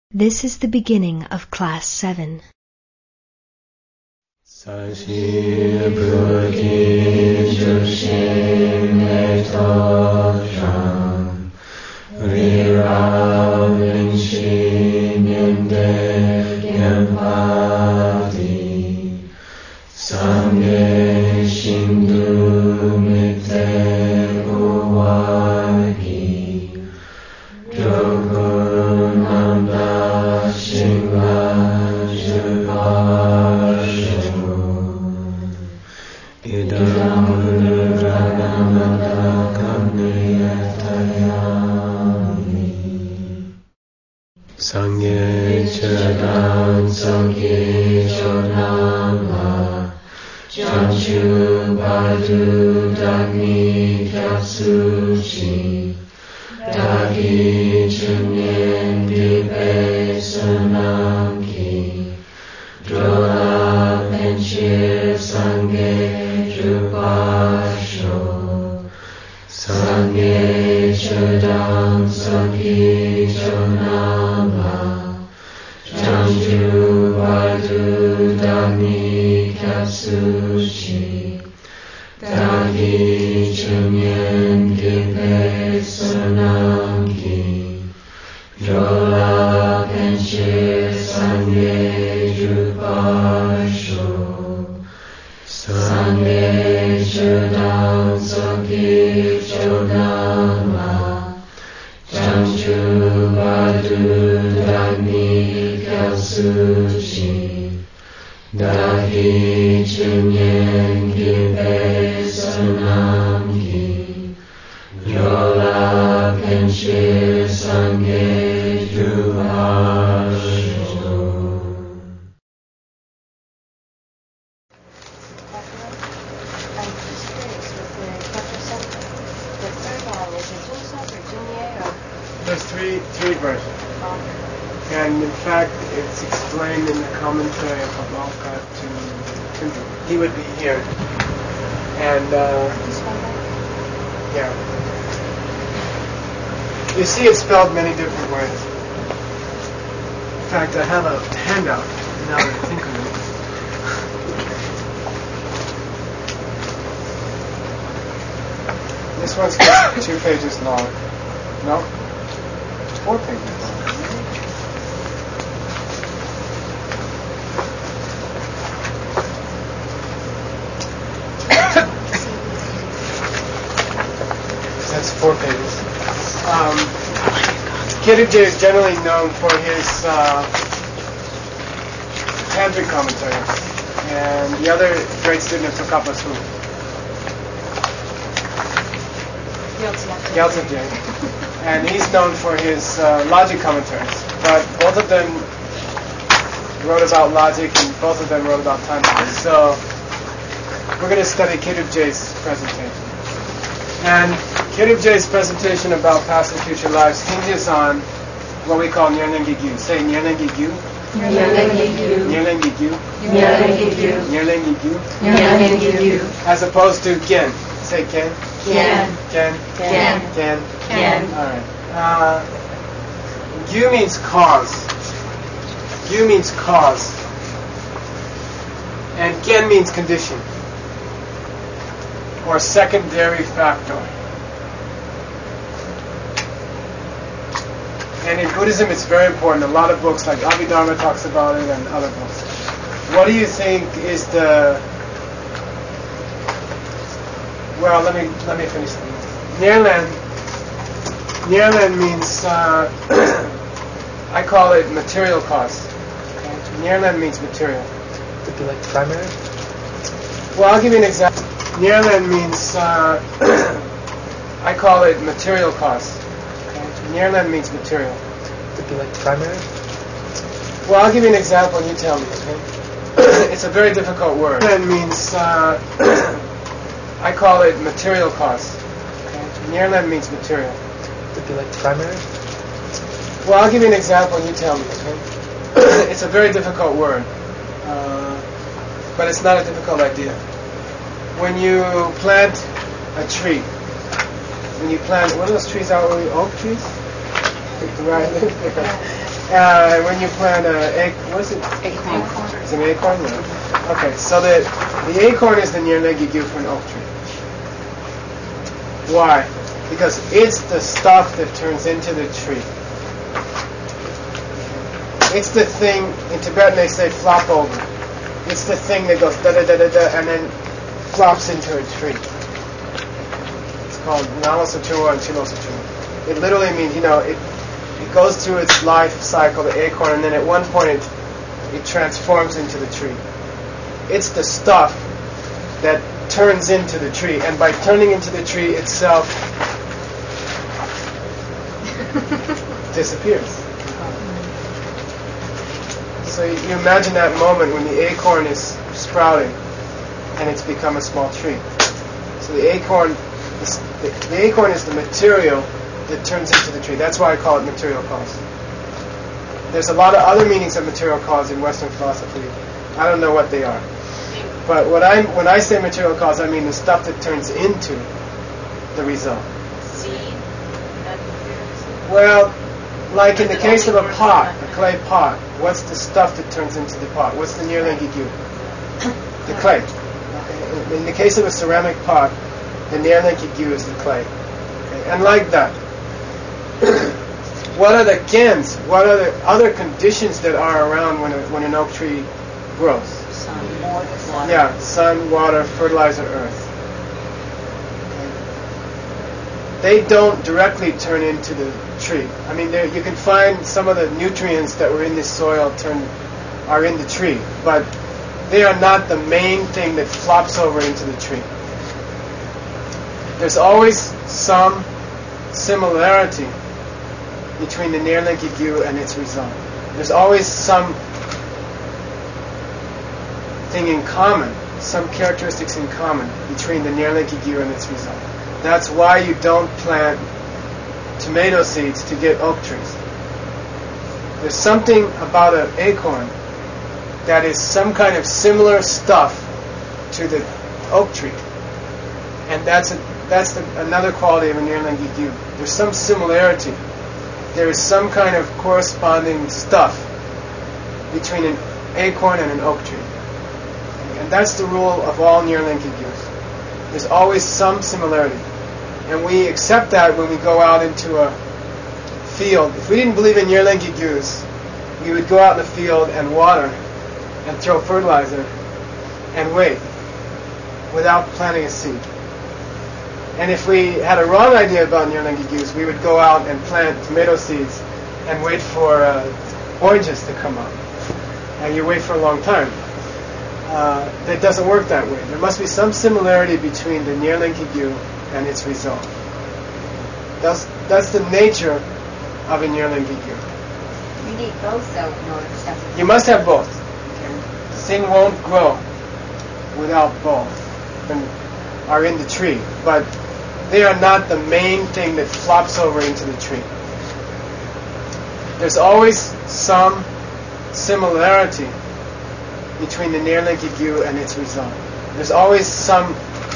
This is the beginning of Class 7. 사실 부기 주심의 도전 우리라 은시면대 견파디 상계 신두 밑에 우와기 조금 남다 신가 주파쇼 이담을 라가마다 감리야타야미 상계 저당 성기 조남하 장추 바두 당미 겹수시 다기 중년 비배 선남기 드로아 펜실 상계 주파쇼 상계 저당 성기 조남하 장주 바두 당미 겹수시 다기 중년 기배 선남기 드로아 펜실 상계 주파쇼 상계 저당 성기 조남하 장주 바두 당미 겹수시 다기 중년 기배 선남기 드로아 펜실 상계 주파쇼. There's three versions, and in fact, it's explained in the commentary of Avalka to Hindu. He would be here, and yeah. You see, it's spelled many different ways. In fact, I have a handout now that I think of it. This one's just 2 pages long. No? 4 pages long. That's 4 pages. Kirije is generally known for his tantric commentaries, and the other great student of Tsukapa is who? Gyaltsen. And he's known for his logic commentaries, but both of them wrote about logic and both of them wrote about tantra. So we're going to study Kiribje's presentation. And Kiribje's presentation about past and future lives hinges on what we call Nyerlengigyu. Say Nyerlengigyu. Nyerlengigyu. Nyerlengigyu. Nyerlengigyu. Nyerlengigyu. Nyerlengigyu. As opposed to Gen. Say Gen. Gen. Gen. Gen. Gen. Gen. Alright. Gyu means cause. Gyu means cause. And Gen means condition. Or secondary factor. And in Buddhism it's very important. A lot of books like Abhidharma talks about it and other books. What do you think is the... Well, let me finish. Nyerlen means, I call it material cause. Okay? Nyerlen means material. Would be like primary? Well, I'll give you an example. Nyerlen means, I call it material cause. Okay? Nyerlen means material. Would be like primary? Well, I'll give you an example and you tell me, okay? It's a very difficult word. Nyerlen means, I call it material cause. Okay? Nyerlen means material. Would be like primary? Well, I'll give you an example and you tell me, okay? It's a very difficult word. But it's not a difficult idea. When you plant a tree, what are those trees out? Oak trees? Right. When you plant what is it? Acorn. Is it an acorn? Yeah. Okay, so the acorn is the Nirlengi-gyu for an oak tree. Why? Because it's the stuff that turns into the tree. It's the thing, in Tibetan they say flop over. It's the thing that goes da-da-da-da-da and then flops into a tree. It's called Namasatura and Chilosatura. It literally means, it goes through its life cycle, the acorn, and then at one point it transforms into the tree. It's the stuff that turns into the tree, and by turning into the tree itself disappears. So you imagine that moment when the acorn is sprouting and it's become a small tree. So the acorn is the material that turns into the tree. That's why I call it material cause. There's a lot of other meanings of material cause in Western philosophy. I don't know what they are. But when I say material cause, I mean the stuff that turns into the result. Well, like in the case of a pot, a clay pot, what's the stuff that turns into the pot? What's the Nirlengi-gyu? The clay. In the case of a ceramic pot, the Nirlengi-gyu is the clay. Okay? And like that. What are the gens? What are the other conditions that are around when an oak tree grows? Sun, water. Yeah, sun, water, fertilizer, earth. They don't directly turn into the tree. I mean, you can find some of the nutrients that were in this soil are in the tree, but they are not the main thing that flops over into the tree. There's always some similarity between the Nirlengi-gyu and its result. There's always some thing in common, some characteristics in common between the Nirlengi-gyu and its result. That's why you don't plant tomato seeds to get oak trees. There's something about an acorn that is some kind of similar stuff to the oak tree. And that's another quality of a Nirlengi-gyu. There's some similarity. There is some kind of corresponding stuff between an acorn and an oak tree. And that's the rule of all Nirlengi-gyus. There's always some similarity. And we accept that when we go out into a field. If we didn't believe in Nirlengi-gyus, we would go out in the field and water and throw fertilizer and wait without planting a seed. And if we had a wrong idea about Nirlengi-gyus, we would go out and plant tomato seeds and wait for oranges to come up. And you wait for a long time. That doesn't work that way. There must be some similarity between the Nirlengi-gyu and its result. That's the nature of a Nirlengi-gyu. You need both, though, in order to have. You must have both. The thing won't grow without both. And are in the tree, but they are not the main thing that flops over into the tree. There's always some similarity between the Nirlengi-gyu and its result. There's always some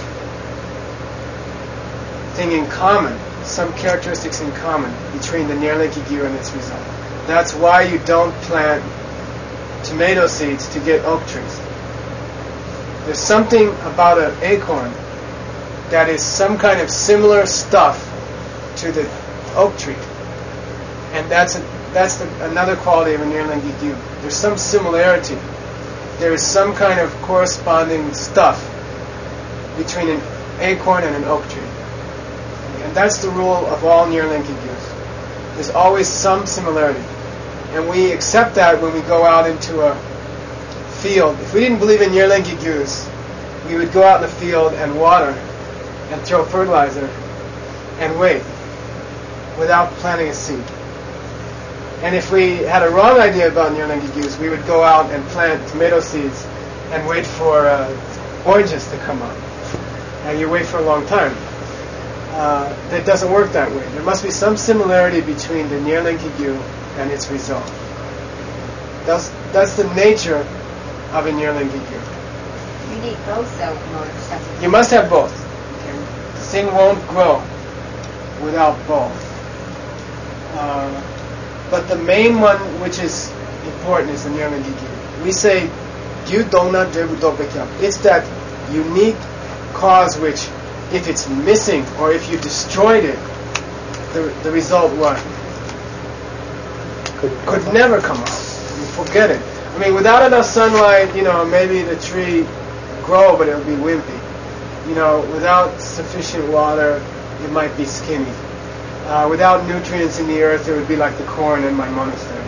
thing in common, some characteristics in common between the Nirlengi-gyu and its result. That's why you don't plant tomato seeds to get oak trees. There's something about an acorn that is some kind of similar stuff to the oak tree. And that's another quality of a Nirlengi-gyu. There's some similarity. There is some kind of corresponding stuff between an acorn and an oak tree. And that's the rule of all Nirlengi-gyus. There's always some similarity. And we accept that when we go out into a field. If we didn't believe in Nirlengi-gyus, we would go out in the field and water and throw fertilizer and wait without planting a seed. And if we had a wrong idea about Nirlengi-gyus, we would go out and plant tomato seeds and wait for oranges to come up. And you wait for a long time. That doesn't work that way. There must be some similarity between the Nirlengi-gyu and its result. That's the nature of a Nirlengi-gyu. You need both, though, in order to have. You must have both. The thing won't grow without both. But the main one, which is important, is the Nirlang Gigyu. We say, Gyu Dongna Drebu Dobekyam. It's that unique cause which, if it's missing or if you destroyed it, the result what? Could never come out. You forget it. I mean, without enough sunlight, maybe the tree grow, but it would be wimpy. Without sufficient water, it might be skinny. Without nutrients in the earth, it would be like the corn in my monastery.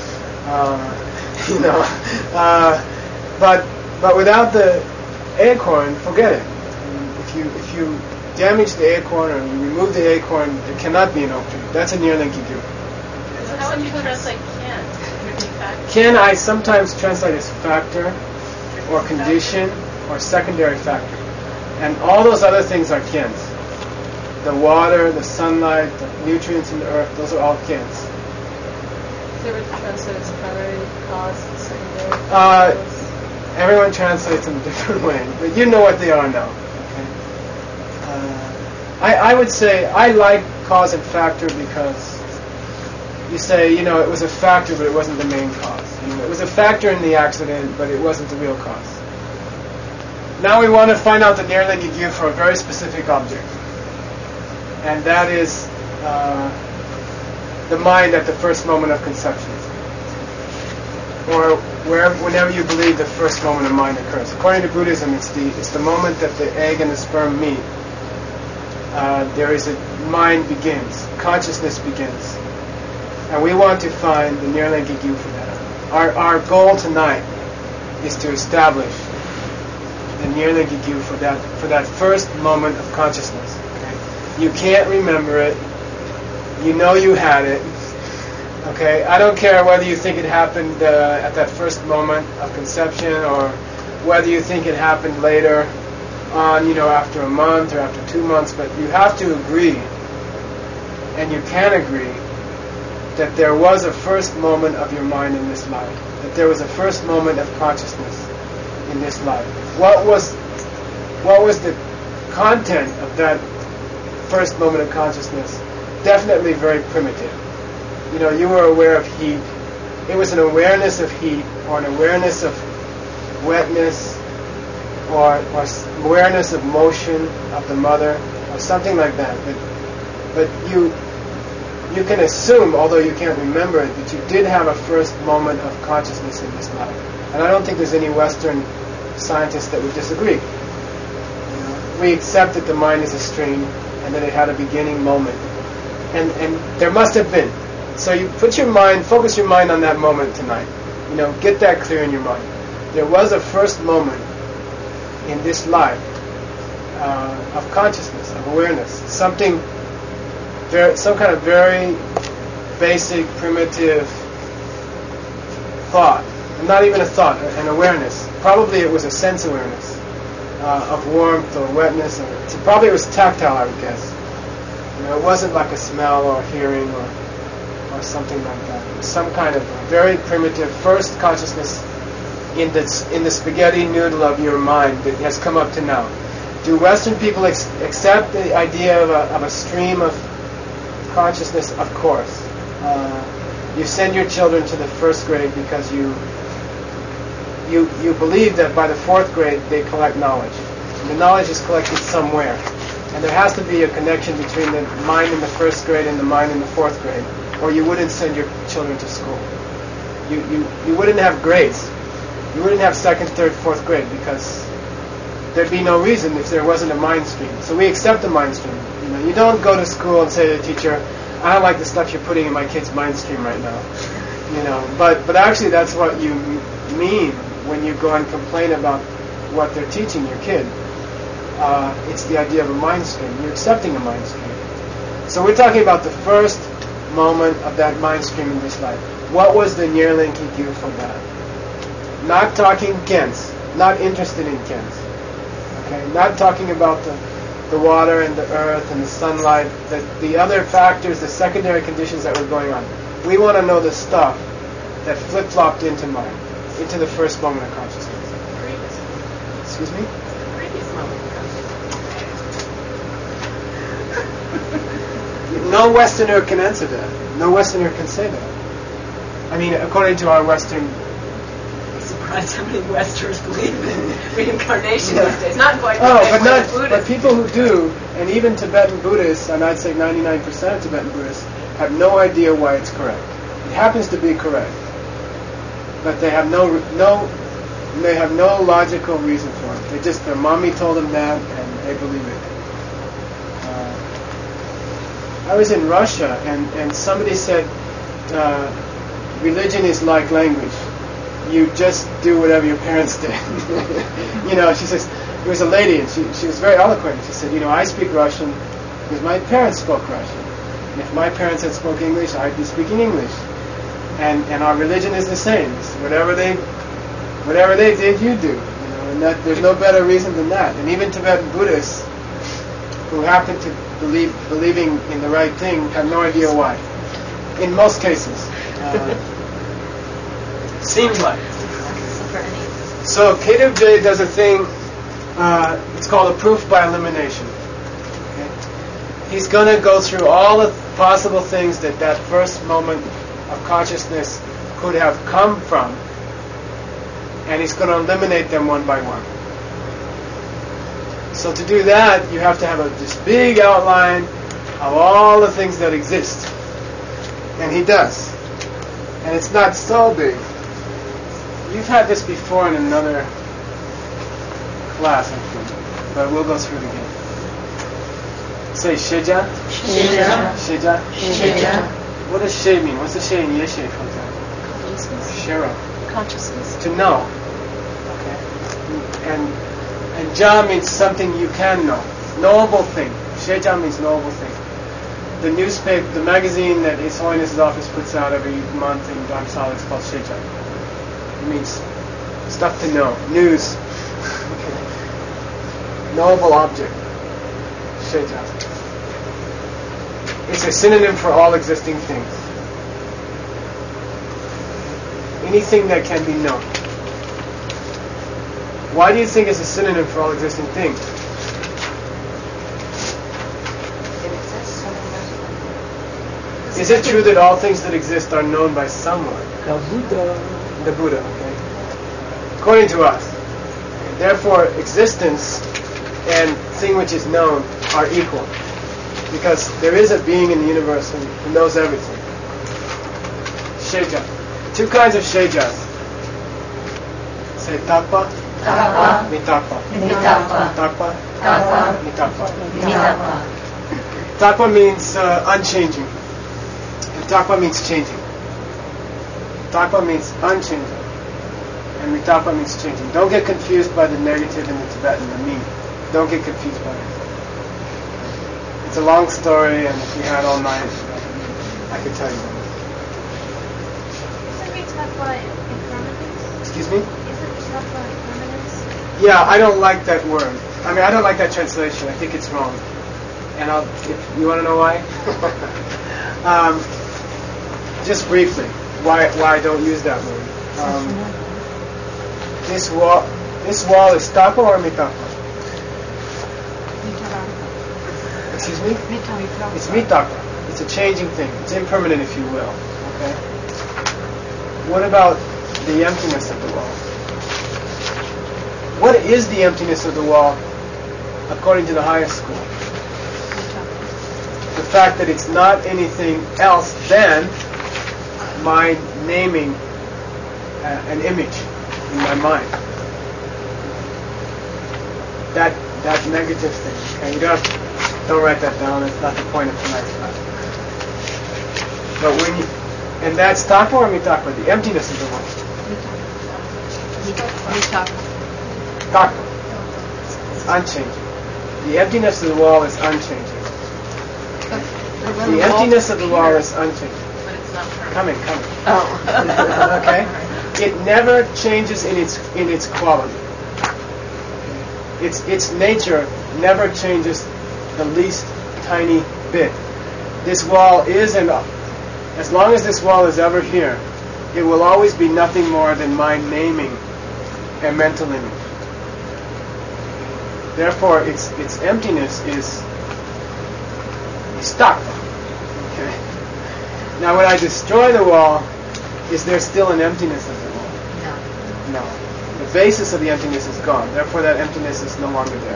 But without the acorn, forget it. If you damage the acorn or you remove the acorn, there cannot be an oak tree. That's a Nirlang Gigyu. How would you translate can? Can I sometimes translate as factor or condition or secondary factor. And all those other things are kins. The water, the sunlight, the nutrients in the earth, those are all kins. So you would translate as primary cause, secondary cause? Everyone translates them a different way, but you know what they are now. Okay? I would say I like cause and factor because you say, it was a factor, but it wasn't the main cause. It was a factor in the accident, but it wasn't the real cause. Now we want to find out the Nirlang Gigyu for a very specific object. And that is the mind at the first moment of conception. Or whenever you believe the first moment of mind occurs. According to Buddhism, it's the moment that the egg and the sperm meet. There is a mind begins, consciousness begins. And we want to find the Nirlang Gigyu for that. Our goal tonight is to establish the Nirlang Gigyu for that first moment of consciousness. Okay? You can't remember it. You know you had it. Okay? I don't care whether you think it happened at that first moment of conception or whether you think it happened later on, after a month or after 2 months, but you have to agree, and you can agree, that there was a first moment of your mind in this life, that there was a first moment of consciousness in this life. What was the content of that first moment of consciousness? Definitely very primitive. You were aware of heat. It was an awareness of heat, or an awareness of wetness, or awareness of motion of the mother, or something like that. But you can assume, although you can't remember it, that you did have a first moment of consciousness in this life. And I don't think there's any Western scientists that would disagree. We accept that the mind is a stream, and that it had a beginning moment. And there must have been. So you focus your mind on that moment tonight. Get that clear in your mind. There was a first moment in this life of consciousness, of awareness. Some kind of very basic, primitive thought. And not even a thought, an awareness. Probably it was a sense awareness of warmth or wetness. Probably it was tactile, I would guess. It wasn't like a smell or hearing or something like that. It was some kind of very primitive first consciousness in the spaghetti noodle of your mind that has come up to now. Do Western people accept the idea of a stream of consciousness? Of course. You send your children to the first grade because you believe that by the fourth grade they collect knowledge. And the knowledge is collected somewhere. And there has to be a connection between the mind in the first grade and the mind in the fourth grade, or you wouldn't send your children to school. You wouldn't have grades. You wouldn't have second, third, fourth grade, because there'd be no reason if there wasn't a mind stream. So we accept the mind stream. You don't go to school and say to the teacher, I don't like the stuff you're putting in my kid's mind stream right now. But actually that's what you mean when you go and complain about what they're teaching your kid. It's the idea of a mind stream. You're accepting a mind stream. So we're talking about the first moment of that mind stream in this life. What was the Nirlang Gigyu for that? Not talking kens, not interested in kens. Okay, not talking about the water and the earth and the sunlight, the other factors, the secondary conditions that were going on. We want to know the stuff that flip-flopped into mind, into the first moment of consciousness. Excuse me? No Westerner can answer that. No Westerner can say that. I mean, according to our Western. I'm surprised how many Westerners believe in reincarnation these days. Not quite the Oh, same but way not. as But Buddhists. people who do, and even Tibetan Buddhists, and I'd say 99% of Tibetan Buddhists, have no idea why it's correct. It happens to be correct, but they have no logical reason for it. They just, their mommy told them that, and they believe it. I was in Russia, and somebody said, religion is like language. You just do whatever your parents did. She says, there was a lady, and she was very eloquent. She said, I speak Russian because my parents spoke Russian. And if my parents had spoken English, I'd be speaking English. And our religion is the same. It's whatever they did, you do. And that there's no better reason than that. And even Tibetan Buddhists who happen to believing in the right thing have no idea why. In most cases. Seems like. So Kedev J does a thing, it's called a proof by elimination. Okay? He's going to go through all the possible things that first moment of consciousness could have come from, and he's going to eliminate them one by one. So to do that, you have to have this big outline of all the things that exist. And he does. And it's not so big. You've had this before in another class, I think, but we'll go through it again. Say Sheja. Sheja. Sheja. Sheja. What does She mean? What's the She in Yeshe, for example? Consciousness. Shero. Consciousness. To know. Okay. And Ja means something you can know. Knowable thing. Sheja means knowable thing. The newspaper, the magazine that His Holiness's office puts out every month in Dharamsala is called Sheja. It means stuff to know. News. Knowable object. Sheja. It's a synonym for all existing things. Anything that can be known. Why do you think it's a synonym for all existing things? Is it true that all things that exist are known by someone? The Buddha. The Buddha, okay? According to us. Therefore, existence and thing which is known are equal. Because there is a being in the universe who knows everything. Sheja. Two kinds of shejas. Say takpa. Takpa. Mitakpa. Mitakpa. Takpa. Takpa. Mitakpa. Mitakpa. Takpa means unchanging. And takpa means changing. Takpa means unchanging. And mitakpa means changing. Don't get confused by the negative in the Tibetan, the me. Don't get confused by it. It's a long story, and if we had all night, I could tell you that. Isn't mitakpa impermanence? Excuse me? Isn't mitakpa impermanence? Yeah, I don't like that word. I mean, I don't like that translation. I think it's wrong. And if you want to know why? Just briefly, why I don't use that word. This wall is takpa or mitakpa? Excuse me? It's mitakpa. It's a changing thing. It's impermanent, if you will. Okay. What about the emptiness of the wall? What is the emptiness of the wall, according to the highest school? The fact that it's not anything else than my naming an image in my mind. That negative thing. Okay, you don't write that down. That's not the point of tonight's class. But and that's takpa or mitakpa, the emptiness of the wall. Takpa. It's unchanging. The emptiness of the wall is unchanging. The emptiness of the wall is unchanging. But it's not permanent. Coming. Oh. Okay? It never changes in its quality. Its nature never changes the least tiny bit. This wall is, and as long as this wall is ever here, it will always be nothing more than my naming a mental image. Therefore, its emptiness is stuck. Okay. Now, when I destroy the wall, is there still an emptiness of the wall? No. The basis of the emptiness is gone. Therefore, that emptiness is no longer there.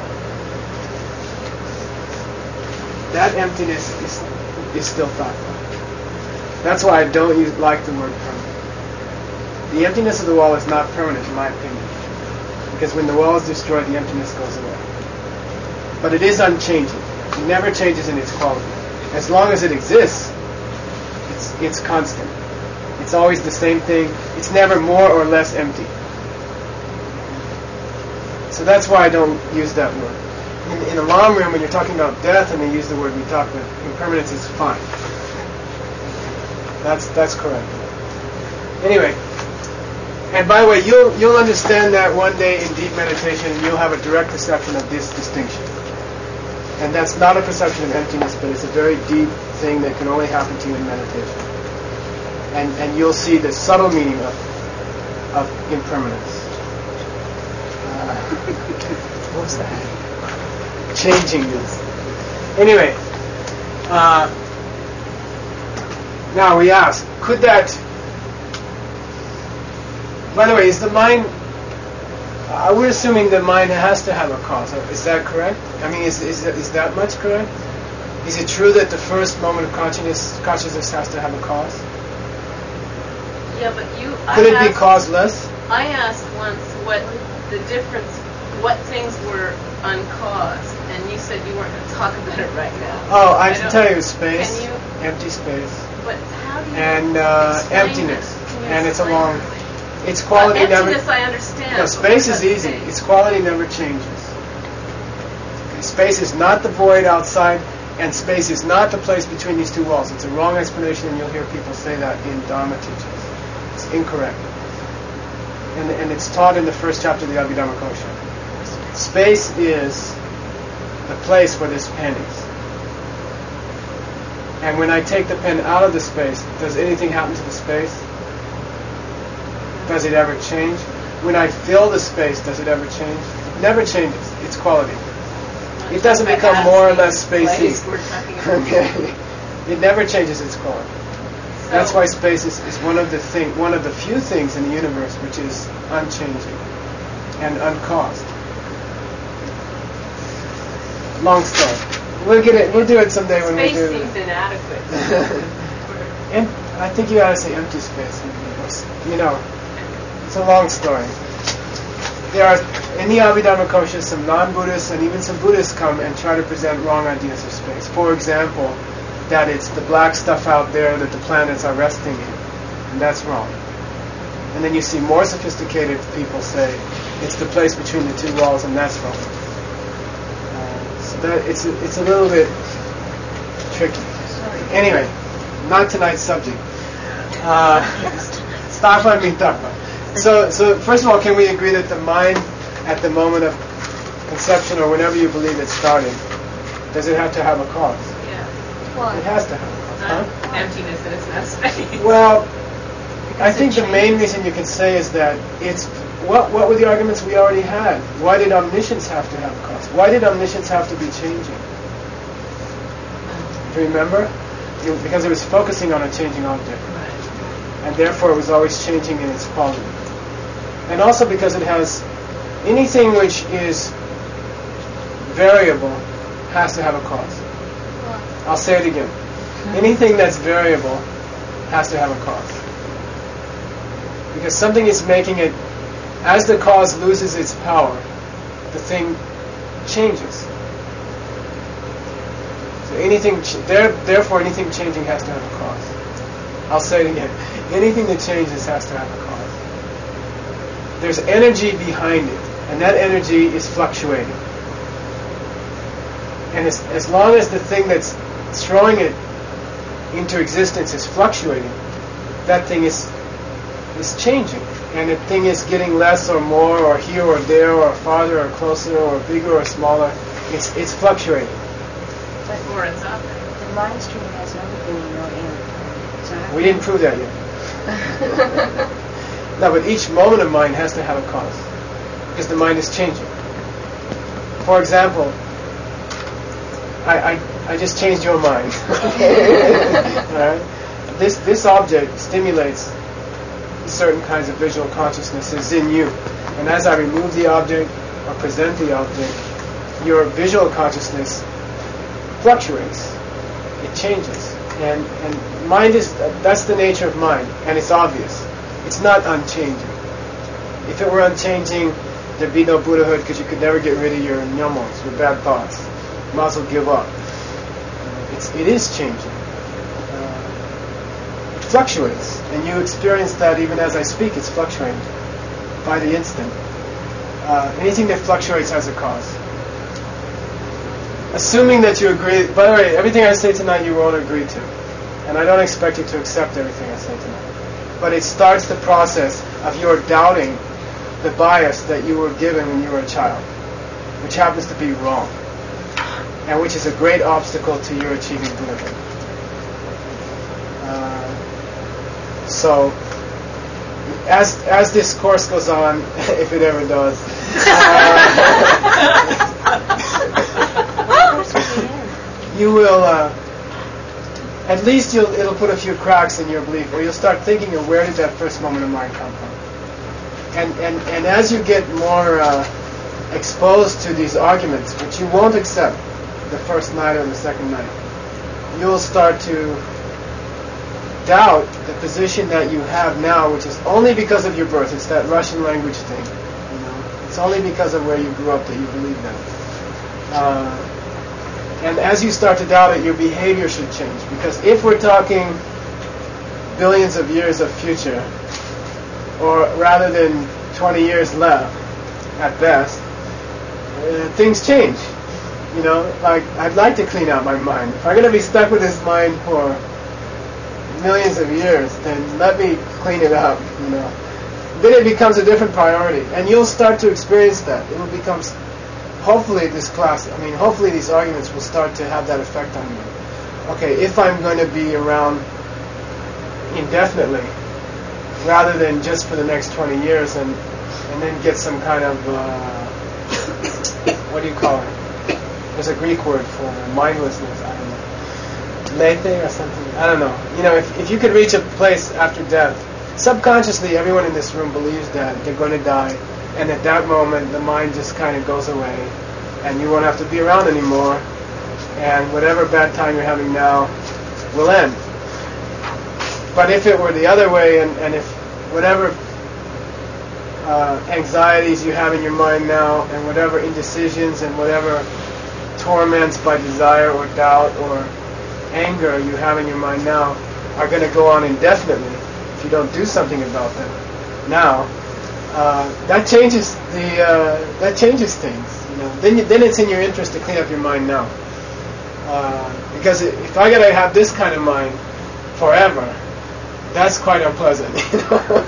That emptiness is still tattva. That's why I don't like the word permanent. The emptiness of the wall is not permanent, in my opinion, because when the wall is destroyed, the emptiness goes away. But it is unchanging. It never changes in its quality. As long as it exists, it's constant. It's always the same thing. It's never more or less empty. So that's why I don't use that word. In a long room, when you're talking about death and they use the word vitakka, impermanence is fine. That's correct. Anyway, and by the way, you'll understand that one day in deep meditation, and you'll have a direct perception of this distinction. And that's not a perception of emptiness, but it's a very deep thing that can only happen to you in meditation. And you'll see the subtle meaning of impermanence. What was that? Changingness. Anyway, now we ask, could that... By the way, is the mind... we're assuming the mind has to have a cause. Is that correct? I mean, is that much correct? Is it true that the first moment of consciousness has to have a cause? Yeah, but Could it be causeless? I asked once what the difference, what things were uncaused, and you said you weren't going to talk about it right now. Oh, I can tell you space, Can you? empty space, But how do you and explain emptiness, this? Can you and it's a explain long. it? Its quality never. Emptiness, I understand. No, but space what is about easy. space? Its quality never changes. Okay, space is not the void outside, and space is not the place between these two walls. It's a wrong explanation, and you'll hear people say that in Dharma teachings. It's incorrect. And it's taught in the first chapter of the Abhidharmakosha. Space is the place where this pen is. And when I take the pen out of the space, does anything happen to the space? Does it ever change? When I fill the space, does it ever change? It never changes. Its quality. It doesn't become more or less spacey. Okay. It never changes its quality. That's why space is one of the few things in the universe which is unchanging and uncaused. Long story. We'll do it someday when we do. Space seems inadequate. And I think you ought to say empty space. It's a long story. There are in the Abhidharmakosha some non-Buddhists and even some Buddhists come and try to present wrong ideas of space. For example, that it's the black stuff out there that the planets are resting in, and that's wrong. And then you see more sophisticated people say it's the place between the two walls, and that's wrong. So that it's a little bit tricky. Anyway, not tonight's subject. Tattva and vitakka. So first of all, can we agree that the mind, at the moment of conception or whenever you believe it started, does it have to have a cause? It has to have a cause. Emptiness and it's not space. Well, I think the main reason you can say is that it's... What were the arguments we already had? Why did omniscience have to have a cause? Why did omniscience have to be changing? Do you remember? Because it was focusing on a changing object. And therefore it was always changing in its quality. And also because it has... Anything which is variable has to have a cause. I'll say it again. Anything that's variable has to have a cause. Because something is making it... As the cause loses its power, the thing changes. So therefore anything changing has to have a cause. I'll say it again. Anything that changes has to have a cause. There's energy behind it, and that energy is fluctuating. And as long as the thing that's throwing it into existence is fluctuating, that thing is changing. And the thing is getting less or more, or here or there, or farther or closer, or bigger or smaller. It's fluctuating. Or it's up. The mind stream has no beginning nor end. So We didn't prove that yet. No, but each moment of mind has to have a cause, because the mind is changing. For example, I just changed your mind. Right? This object stimulates certain kinds of visual consciousnesses in you. And as I remove the object or present the object, your visual consciousness fluctuates. It changes. And mind that's the nature of mind. And it's obvious. It's not unchanging. If it were unchanging, there'd be no Buddhahood, because you could never get rid of your nyomos, your bad thoughts. You might as well give up. It is changing. It fluctuates. And you experience that even as I speak, it's fluctuating by the instant. Anything that fluctuates has a cause. Assuming that you agree, by the way, everything I say tonight you won't agree to. And I don't expect you to accept everything I say tonight. But it starts the process of your doubting the bias that you were given when you were a child, which happens to be wrong, and which is a great obstacle to your achieving Buddhahood. So, as this course goes on, if it ever does, you will, at least it'll put a few cracks in your belief, or you'll start thinking of where did that first moment of mind come from. And as you get more exposed to these arguments, which you won't accept the first night or the second night, you'll start to doubt the position that you have now, which is only because of your birth. It's that Russian language thing. You know? It's only because of where you grew up that you believe that. And as you start to doubt it, your behavior should change. Because if we're talking billions of years of future, or rather than 20 years left, at best, things change. You know, like, I'd like to clean out my mind. If I'm going to be stuck with this mind for millions of years, then let me clean it up, you know. Then it becomes a different priority. And you'll start to experience that. It will become, hopefully hopefully these arguments will start to have that effect on you. Okay, if I'm going to be around indefinitely, rather than just for the next 20 years and then get some kind of, what do you call it? There's a Greek word for mindlessness, I don't know. Lethe or something? I don't know. You know, if you could reach a place after death, subconsciously everyone in this room believes that they're going to die, and at that moment the mind just kind of goes away, and you won't have to be around anymore, and whatever bad time you're having now will end. But if it were the other way, and if whatever anxieties you have in your mind now, and whatever indecisions and whatever torments by desire or doubt or anger you have in your mind now are going to go on indefinitely if you don't do something about them now, that changes things. You know, then it's in your interest to clean up your mind now, because if I got to have this kind of mind forever, that's quite unpleasant. You know?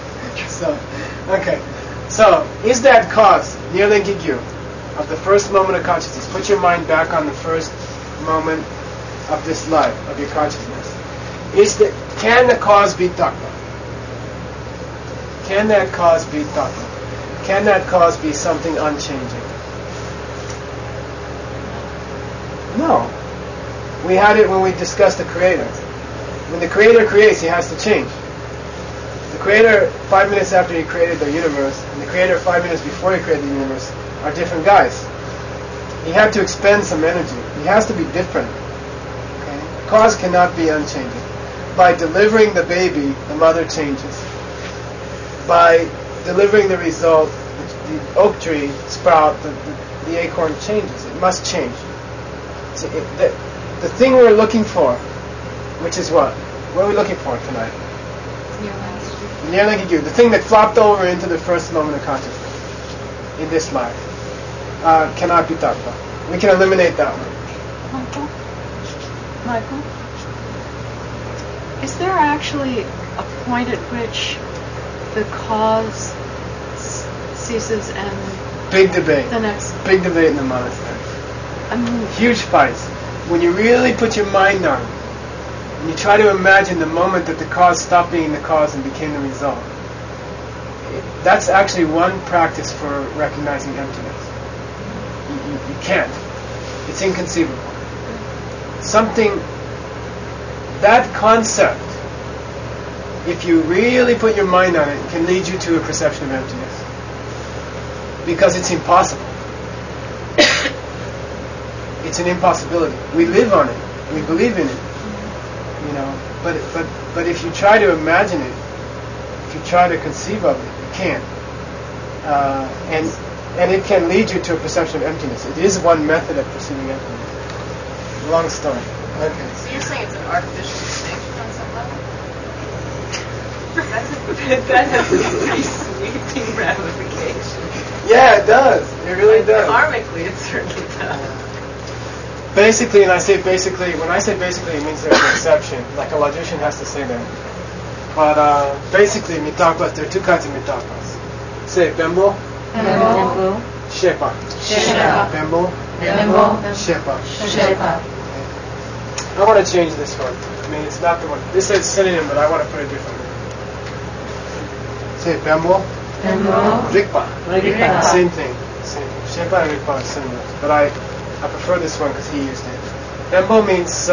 So is that cause Nirlingigyu of the first moment of consciousness? Put your mind back on the first moment of this life, of your consciousness. Can the cause be tattva? Can that cause be tattva? Can that cause be something unchanging? No. We had it when we discussed the Creator. When the Creator creates, He has to change. The Creator, 5 minutes after He created the universe, and the Creator 5 minutes before He created the universe, are different guys. He had to expend some energy. He has to be different. Okay? Cause cannot be unchanging. By delivering the baby, the mother changes. By delivering the result, the oak tree sprout, the acorn changes. It must change. So the thing we're looking for, which is what? What are we looking for tonight? Nirlingigyu, the thing that flopped over into the first moment of consciousness in this life, cannot be tattva. We can eliminate that one. Michael, is there actually a point at which the cause ceases and Big debate. the next? Big debate in the monastery. I mean, Huge fights. When you really put your mind on it, and you try to imagine the moment that the cause stopped being the cause and became the result, that's actually one practice for recognizing emptiness. You can't. It's inconceivable. That concept if you really put your mind on it, can lead you to a perception of emptiness. Because it's impossible. It's an impossibility. We live on it. We believe in it. You know, but if you try to imagine it, if you try to conceive of it, you can't. And it can lead you to a perception of emptiness. It is one method of perceiving emptiness. Long story. Okay. So you're saying it's an artificial distinction on some level? That has a pretty sweeping ramification. Yeah, it does. It really does. Karmically, it certainly does. Basically, and I say basically, when I say basically, it means there's an exception. Like a logician has to say that. But basically, mitakpas, there are two kinds of mitakpas. Say Bembo, Bembo, Shepa. Shepa. Bembo, Bembo, Shepa. Shepa. I want to change this one. I mean, it's not the one. This is synonym, but I want to put it differently. Say Bembo, Bembo, Rigpa. Rigpa. Same thing. Same thing. Shepa and Rigpa are synonyms, but I prefer this one because he used it. Bembo means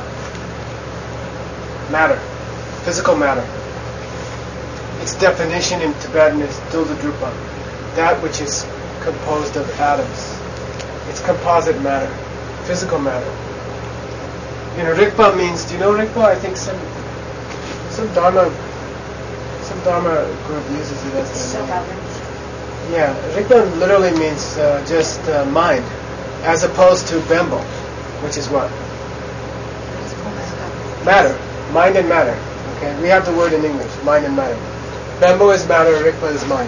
matter, physical matter. Its definition in Tibetan is Dulda-drupa, that which is composed of atoms. It's composite matter, physical matter. You know, Rigpa means, do you know Rigpa? I think some Dharma group uses it as their name. Yeah, Rigpa literally means just mind, as opposed to Bembo, which is what? Matter, mind and matter. Okay, we have the word in English, mind and matter. Bembo is matter, Rigpa is mind.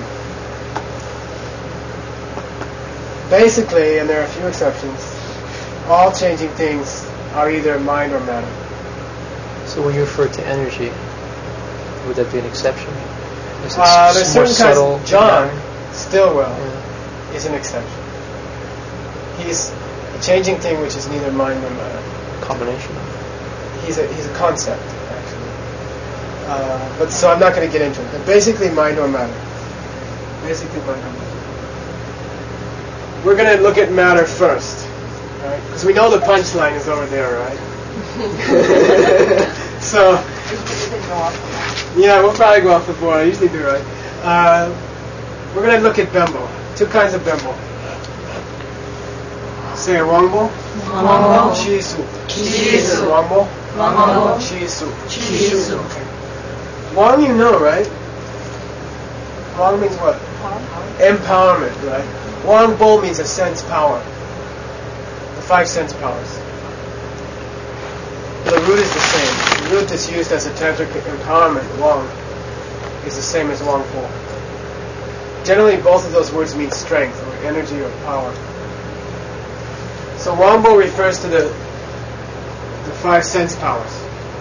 Basically, and there are a few exceptions, all changing things are either mind or matter. So when you refer to energy, would that be an exception? Is it There's more certain subtle? kinds. John Yeah. Stillwell is an exception. He's a changing thing which is neither mind nor matter. Combination. He's a concept, actually. But so I'm not going to get into it. But basically, mind or matter. Basically, mind or matter. We're going to look at matter first, right? Because we know the punchline is over there, right? So, yeah, we'll probably go off the board. I usually do, right? We're going to look at Bembo. Two kinds of Bembo. Say Wangbo. Wangbo. Shisu. Shisu. Wangbo. Wangbo. Shisu. Shisu. Wang you know, right? Wang means what? Empowerment, right? Wangbo means a sense power. The 5 sense powers. The root is the same. The root that's used as a tantric empowerment, Wang, is the same as Wangbo. Generally, both of those words mean strength or energy or power. So Wangbo refers to the 5 sense powers.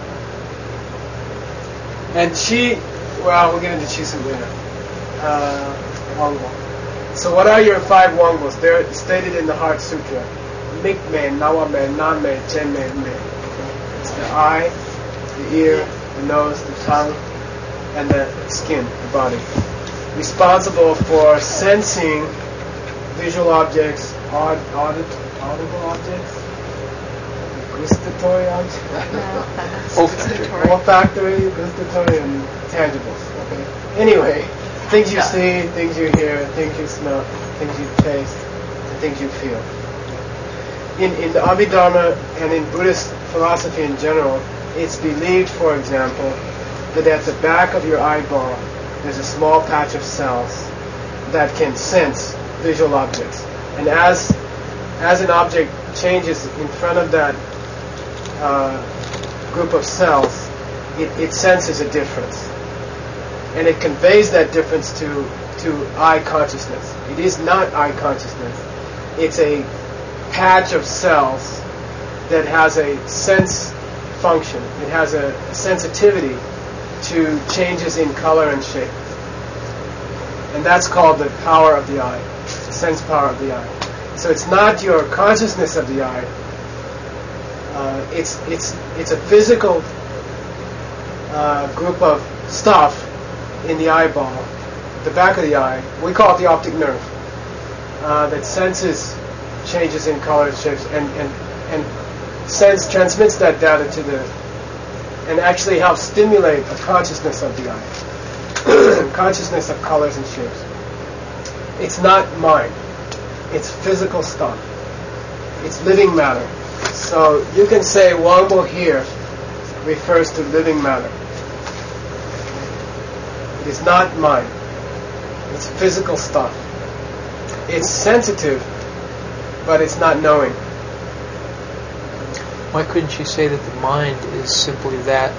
And Qi, well, we'll get into Qi some later. Wangbo. So what are your 5 Wangbos? They're stated in the Heart Sutra. Mikme, Nawame, Nanme, Chenme, Me. It's the eye, the ear, the nose, the tongue, and the skin, the body. Responsible for sensing visual objects, audible objects, gustatory objects, olfactory, gustatory, and tangibles. Okay. Anyway, things you see, things you hear, things you smell, things you taste, and things you feel. In the Abhidharma and in Buddhist philosophy in general, it's believed, for example, that at the back of your eyeball there's a small patch of cells that can sense visual objects. And as an object changes in front of that group of cells, it senses a difference. And it conveys that difference to eye consciousness. It is not eye consciousness. It's a patch of cells that has a sense function. It has a sensitivity to changes in color and shape. And that's called the power of the eye, the sense power of the eye. So it's not your consciousness of the eye. It's a physical group of stuff in the eyeball, the back of the eye. We call it the optic nerve, that senses changes in color and shapes and transmits that data and actually help stimulate a consciousness of the eye, consciousness of colors and shapes. It's not mind. It's physical stuff. It's living matter. So you can say Wangbo here refers to living matter. It is not mind. It's physical stuff. It's sensitive, but it's not knowing. Why couldn't you say that the mind is simply that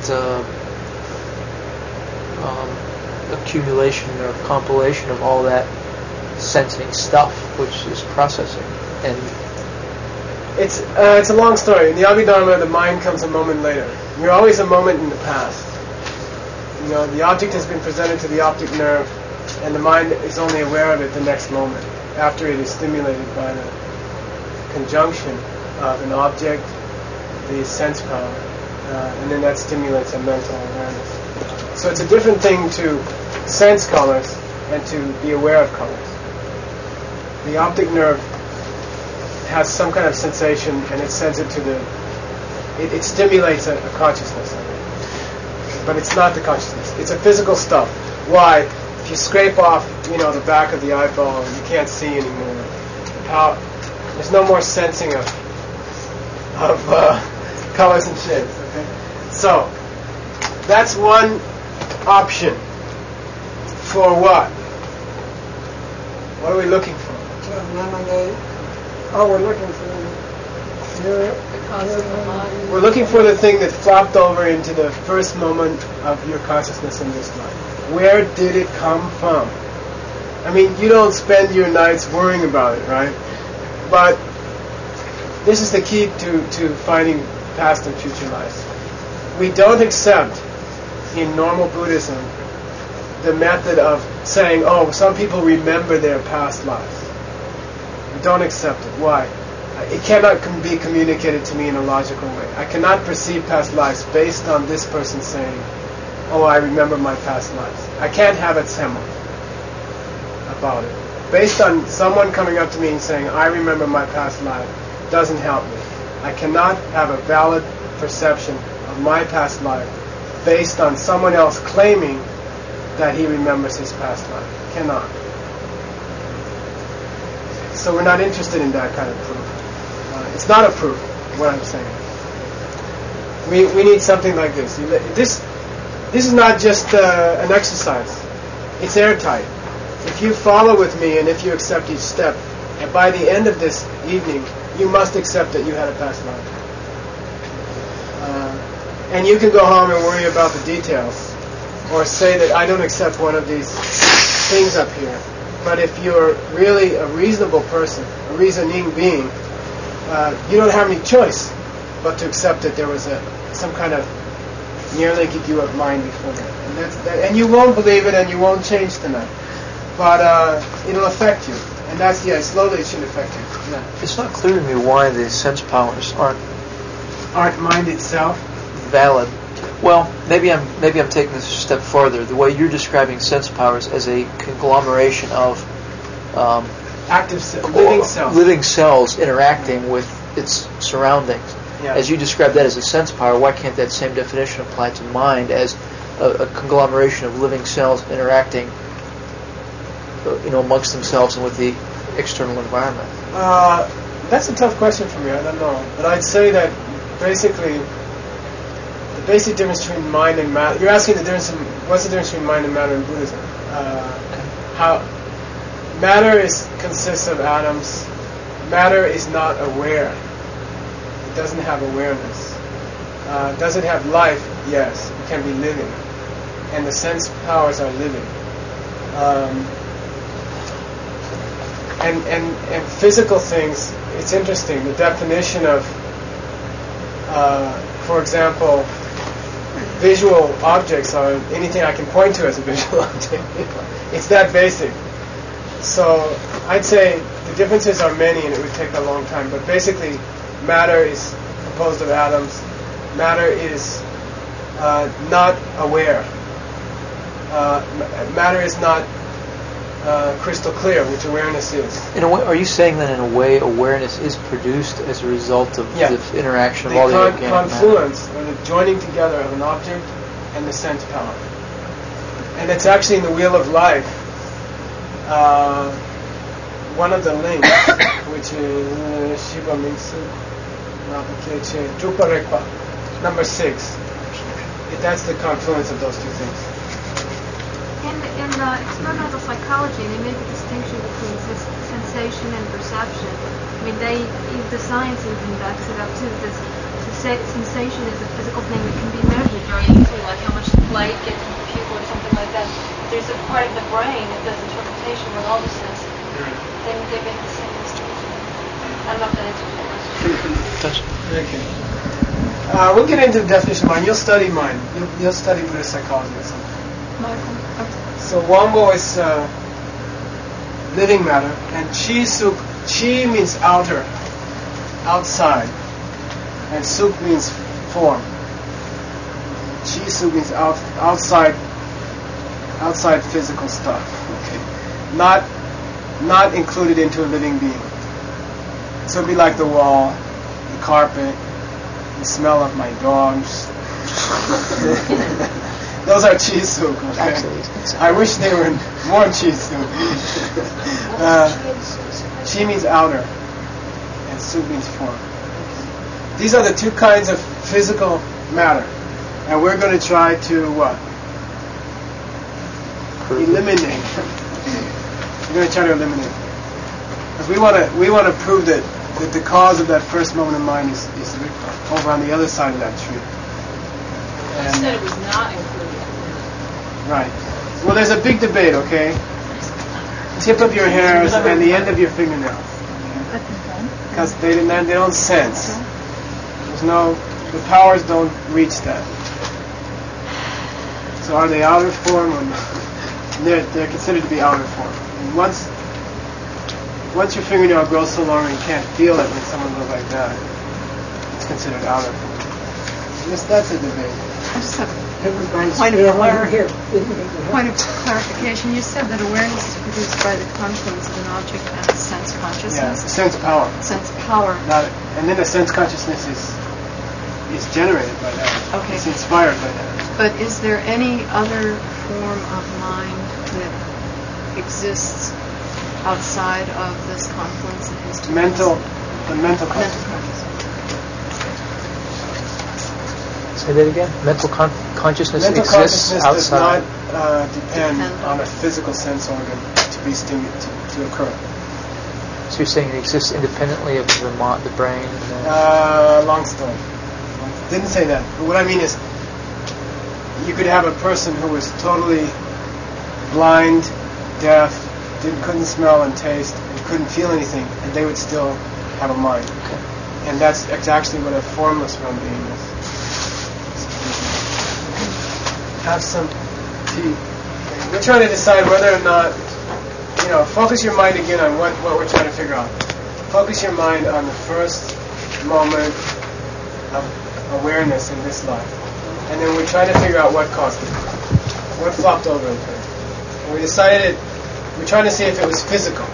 accumulation or compilation of all that sensing stuff, which is processing? And it's a long story. In the Abhidharma, the mind comes a moment later. You're always a moment in the past. You know, the object has been presented to the optic nerve, and the mind is only aware of it the next moment, after it is stimulated by the conjunction of an object, the sense power, and then that stimulates a mental awareness. So it's a different thing to sense colors and to be aware of colors. The optic nerve has some kind of sensation, and it sends it to it stimulates a consciousness of it. But it's not the consciousness. It's a physical stuff. Why? If you scrape off, the back of the eyeball, you can't see anymore. There's no more sensing of colors and shapes. Okay? So that's one option. For what? What are we looking for? Oh, we're looking for We're looking for the thing that flopped over into the first moment of your consciousness in this life. Where did it come from? I mean, you don't spend your nights worrying about it, right? But this is the key to finding past and future lives. We don't accept in normal Buddhism the method of saying, oh, some people remember their past lives. We don't accept it. Why? It cannot be communicated to me in a logical way. I cannot perceive past lives based on this person saying, oh, I remember my past lives. I can't have it sema about it. Based on someone coming up to me and saying, I remember my past life, doesn't help me. I cannot have a valid perception of my past life based on someone else claiming that he remembers his past life. Cannot. So we're not interested in that kind of proof. It's not a proof, what I'm saying. We need something like this. This is not just an exercise. It's airtight. If you follow with me and if you accept each step, and by the end of this evening, you must accept that you had a past life. And you can go home and worry about the details, or say that I don't accept one of these things up here. But if you're really a reasonable person, a reasoning being, you don't have any choice but to accept that there was some kind of near-linkage of mind before that. And that's that. And you won't believe it, and you won't change tonight. But it'll affect you. And that's slowly it should affect you. Yeah. It's not clear to me why the sense powers aren't mind itself valid. Well, maybe I'm taking this a step further. The way you're describing sense powers as a conglomeration of living cells interacting with its surroundings. Yeah. As you describe that as a sense power, why can't that same definition apply to mind as a conglomeration of living cells interacting, amongst themselves and with the external environment? That's a tough question for me. I don't know, but I'd say that basically the basic difference between mind and matter. You're asking what's the difference between mind and matter in Buddhism? How matter consists of atoms. Matter is not aware. It doesn't have awareness. Does it have life? Yes, it can be living, and the sense powers are living. And physical things, it's interesting. The definition of, for example, visual objects are anything I can point to as a visual object. It's that basic. So I'd say the differences are many, and it would take a long time. But basically, matter is composed of atoms. Matter is not aware. Matter is not crystal clear, which awareness is. In a way, are you saying that in a way awareness is produced as a result of Yeah. the interaction of The all the organic matter? confluence, or the joining together of an object and the sense power. And it's actually in the wheel of life, one of the links, which is Shiva Mitsu Mahakeche Druparekpa, number 6. That's the confluence of those two things. In experimental psychology, they make a distinction between sensation and perception. I mean, the science even backs it up too. This sensation is a physical thing that can be measured very easily, like how much light gets from the pupil or something like that. There's a part of the brain that does interpretation with all the senses. They make the same distinction. I don't know if that answers your question. Okay. We'll get into the definition of mind. You'll study mind. You'll study Buddhist psychology or something. So Wambo is living matter, and Chi means outer, outside, and Suk means form. Chi Suk means outside physical stuff. Okay, not included into a living being. So it'd be like the wall, the carpet, the smell of my dogs. Those are Chi-Suk. Okay? I wish they were more Chi-Suk. Chi means outer, and Suk means form. These are the two kinds of physical matter, and we're going to try to what? Eliminate. We're going to try to eliminate, because we want to prove that the cause of that first moment of mind is over on the other side of that tree. You said it was not included. Right. Well, there's a big debate, okay? Tip of your hairs and the end of your fingernails. Because they don't sense. The powers don't reach that. So are they outer form or not? They're considered to be outer form. And once your fingernail grows so long you can't feel it when someone goes like that, it's considered outer form. Yes, that's a debate. Point of clarification. You said that awareness is produced by the confluence of an object and a sense consciousness. Yeah, it's a sense power. Sense power. And then the sense consciousness is generated by that. Okay. It's inspired by that. But is there any other form of mind that exists outside of this confluence of these two? The mental consciousness. Say that again. Mental consciousness Mental exists consciousness outside. does not depend on a physical sense organ to be stimulated to occur. So you're saying it exists independently of the brain? Long story. Didn't say that. But what I mean is, you could have a person who was totally blind, deaf, couldn't smell and taste, and couldn't feel anything, and they would still have a mind. Okay. And that's exactly what a formless realm being is. Have some tea. We're trying to decide whether or not, focus your mind again on what we're trying to figure out. Focus your mind on the first moment of awareness in this life. And then we're trying to figure out what caused it. What flopped over into it. And we decided, we're trying to see if it was physical.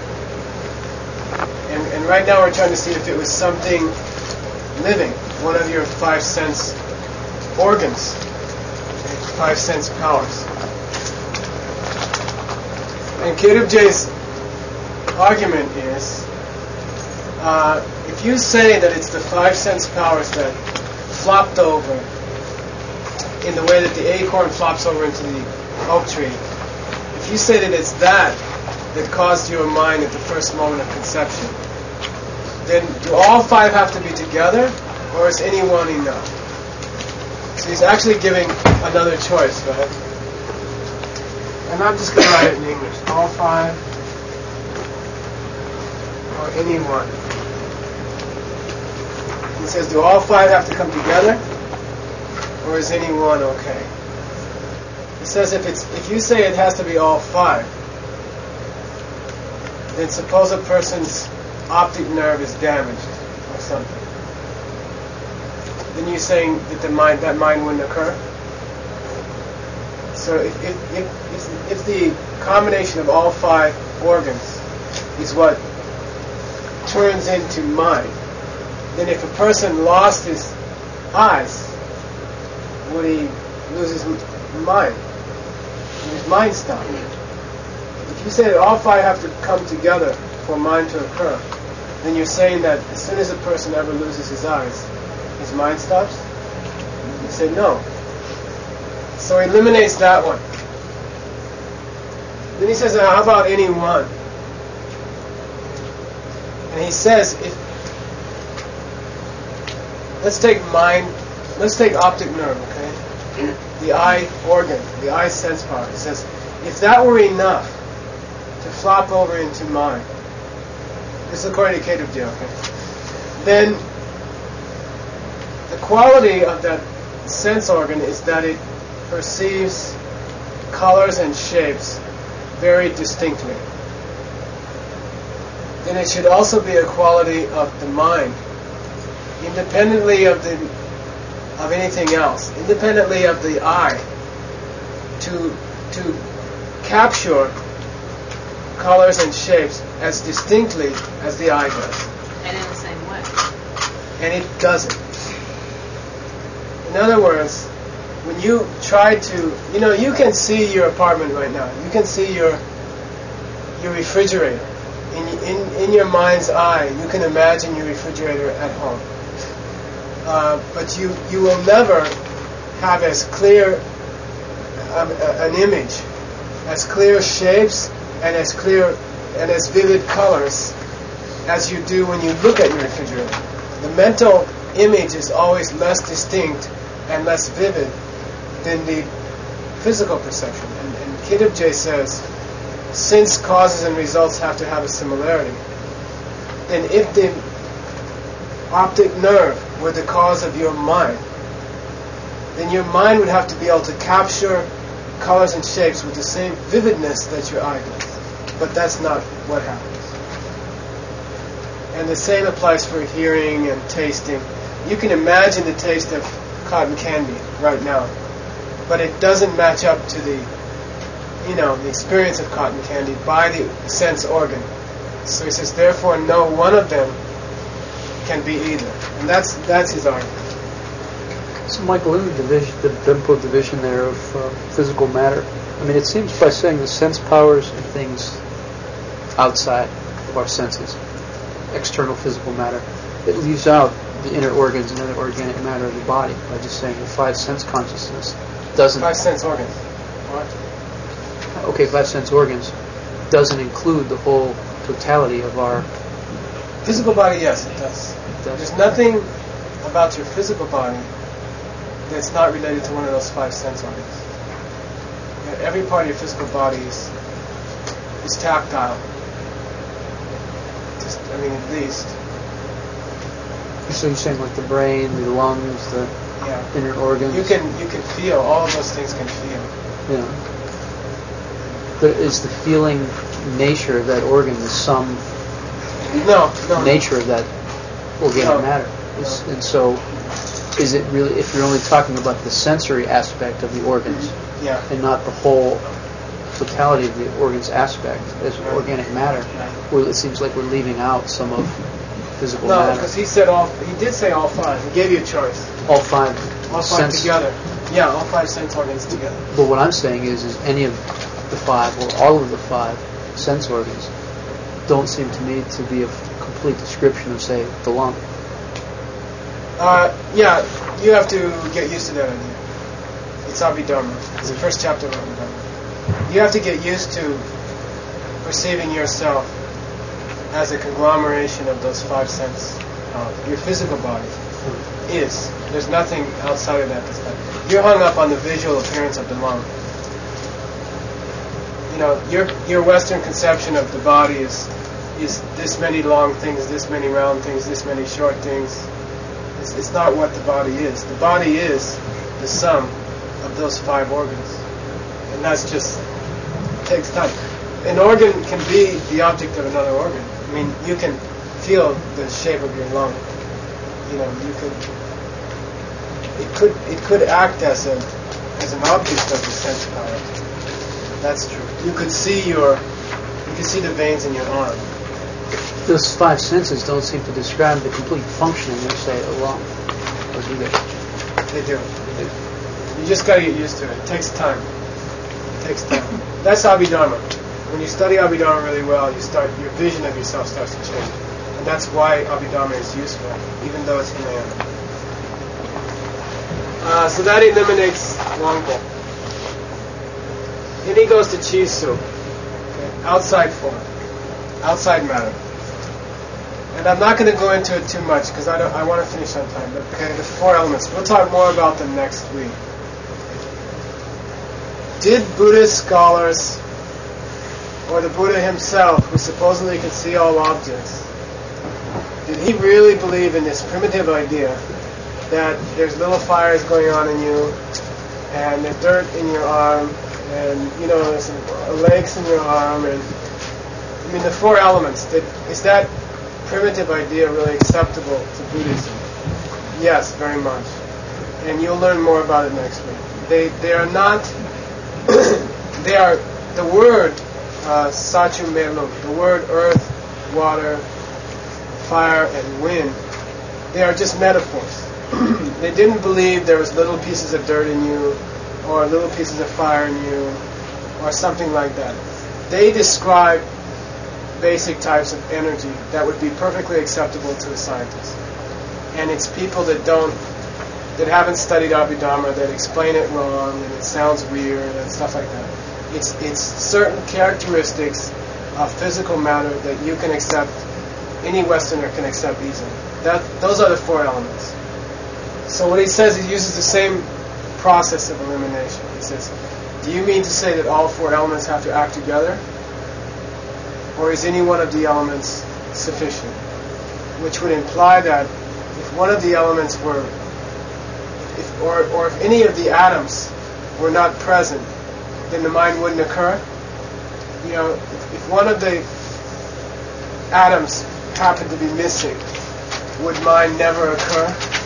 And right now we're trying to see if it was something living, one of your 5 sense organs. 5 sense powers. And Kirubje's argument is, if you say that it's the 5 sense powers that flopped over in the way that the acorn flops over into the oak tree, if you say that it's that caused you a mind at the first moment of conception, then do all 5 have to be together, or is any one enough? So he's actually giving another choice, right? And I'm just going to write it in English. All 5 or any one. He says, do all 5 have to come together? Or is any one okay? He says if you say it has to be all 5, then suppose a person's optic nerve is damaged or something. Then you're saying that that mind wouldn't occur? So if the combination of all five organs is what turns into mind, then if a person lost his eyes, would he lose his mind? Would his mind stop? If you say that all five have to come together for mind to occur, then you're saying that as soon as a person ever loses his eyes, his mind stops? You say no. So he eliminates that one. Then he says, how about any one? And he says, let's take optic nerve, okay? The eye organ, the eye sense power. He says, if that were enough to flop over into mind, this is according to Ketubje, okay? Then the quality of that sense organ is that it perceives colors and shapes very distinctly. Then it should also be a quality of the mind, independently of anything else, independently of the eye, to capture colors and shapes as distinctly as the eye does. And in the same way. And it doesn't. In other words, when you try to, you can see your apartment right now. You can see your refrigerator. In your mind's eye, you can imagine your refrigerator at home. But you will never have as clear an image, as clear shapes, and as clear and as vivid colors as you do when you look at your refrigerator. The mental image is always less distinct and less vivid than the physical perception. And Ketubje says, since causes and results have to have a similarity, then if the optic nerve were the cause of your mind, then your mind would have to be able to capture colors and shapes with the same vividness that your eye does. But that's not what happens. And the same applies for hearing and tasting. You can imagine the taste of cotton candy right now, but it doesn't match up to the experience of cotton candy by the sense organ. So he says, therefore, no one of them can be either. And that's his argument. So, Michael, in the biblical division there of physical matter, I mean, it seems by saying the sense powers and things outside of our senses, external physical matter, it leaves out the inner organs and other organic matter of the body by just saying the five sense consciousness doesn't... Five sense organs. What? Okay, five sense organs doesn't include the whole totality of our... Physical body, yes, it does. There's nothing about your physical body that's not related to one of those five sense organs. Every part of your physical body is tactile. At least. So you're saying like the brain, the lungs, the inner organs? You can feel, all of those things can feel. Yeah. But is the feeling nature of that organ the sum nature of that organic matter? And so is it really, if you're only talking about the sensory aspect of the organs and not the whole totality of the organs aspect as organic matter, well, it seems like we're leaving out some of physical matter. No, because he did say all five. He gave you a choice. All five together. Yeah, all five sense organs together. But what I'm saying is any of the five or all of the five sense organs don't seem to me to be a complete description of, say, the lung. You have to get used to that idea. It's Abhidharma. It's the first chapter of Abhidharma. You have to get used to perceiving yourself as a conglomeration of those five sense. Your physical body is. There's nothing outside of that. You're hung up on the visual appearance of the lung. Your Western conception of the body is this many long things, this many round things, this many short things. It's not what the body is. The body is the sum of those five organs. And that's just takes time. An organ can be the object of another organ. I mean, you can feel the shape of your lung. It could act as as an object of the sense power. That's true. You could see the veins in your arm. Those five senses don't seem to describe the complete functioning of, say, a lung. Or do they? They do. You just got to get used to it. It takes time. That's Abhidharma. When you study Abhidharma really well, your vision of yourself starts to change. And that's why Abhidharma is useful, even though it's Hinayana. So that eliminates Wangpo. Then he goes to Chisu. Okay. Outside form. Outside matter. And I'm not going to go into it too much because I want to finish on time. But okay, the four elements. We'll talk more about them next week. Did Buddhist scholars, or the Buddha himself, who supposedly can see all objects, did he really believe in this primitive idea that there's little fires going on in you, and there's dirt in your arm, and there's legs in your arm, and the four elements? Is that primitive idea really acceptable to Buddhism? Yes, very much. And you'll learn more about it next week. They are not. They are the word Sachu Melum, the word earth, water, fire, and wind. They are just metaphors. They didn't believe there was little pieces of dirt in you, or little pieces of fire in you, or something like that. They describe basic types of energy that would be perfectly acceptable to a scientist. And it's people that haven't studied Abhidharma that explain it wrong, and it sounds weird and stuff like that. It's certain characteristics of physical matter that you can accept, any Westerner can accept easily. Those are the four elements. So what he says, he uses the same process of elimination. He says, do you mean to say that all four elements have to act together? Or is any one of the elements sufficient? Which would imply that if one of the elements were, if any of the atoms were not present, then the mind wouldn't occur. If one of the atoms happened to be missing, would mind never occur?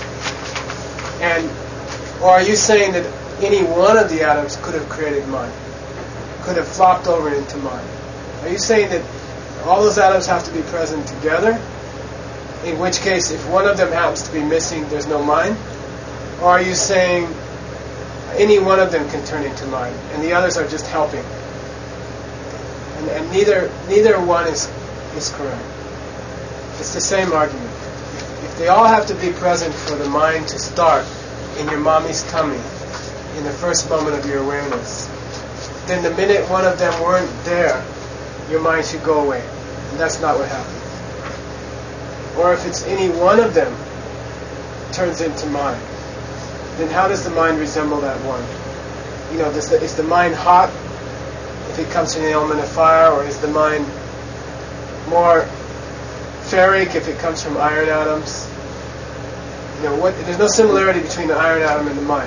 Or are you saying that any one of the atoms could have created mind, could have flopped over into mind? Are you saying that all those atoms have to be present together? In which case, if one of them happens to be missing, there's no mind? Or are you saying any one of them can turn into mind, and the others are just helping? And neither one is correct. It's the same argument. If they all have to be present for the mind to start in your mommy's tummy, in the first moment of your awareness, then the minute one of them weren't there, your mind should go away. And that's not what happens. Or if it's any one of them turns into mind, then how does the mind resemble that one? Is the mind hot if it comes from the element of fire, or is the mind more ferric if it comes from iron atoms? There's no similarity between the iron atom and the mind.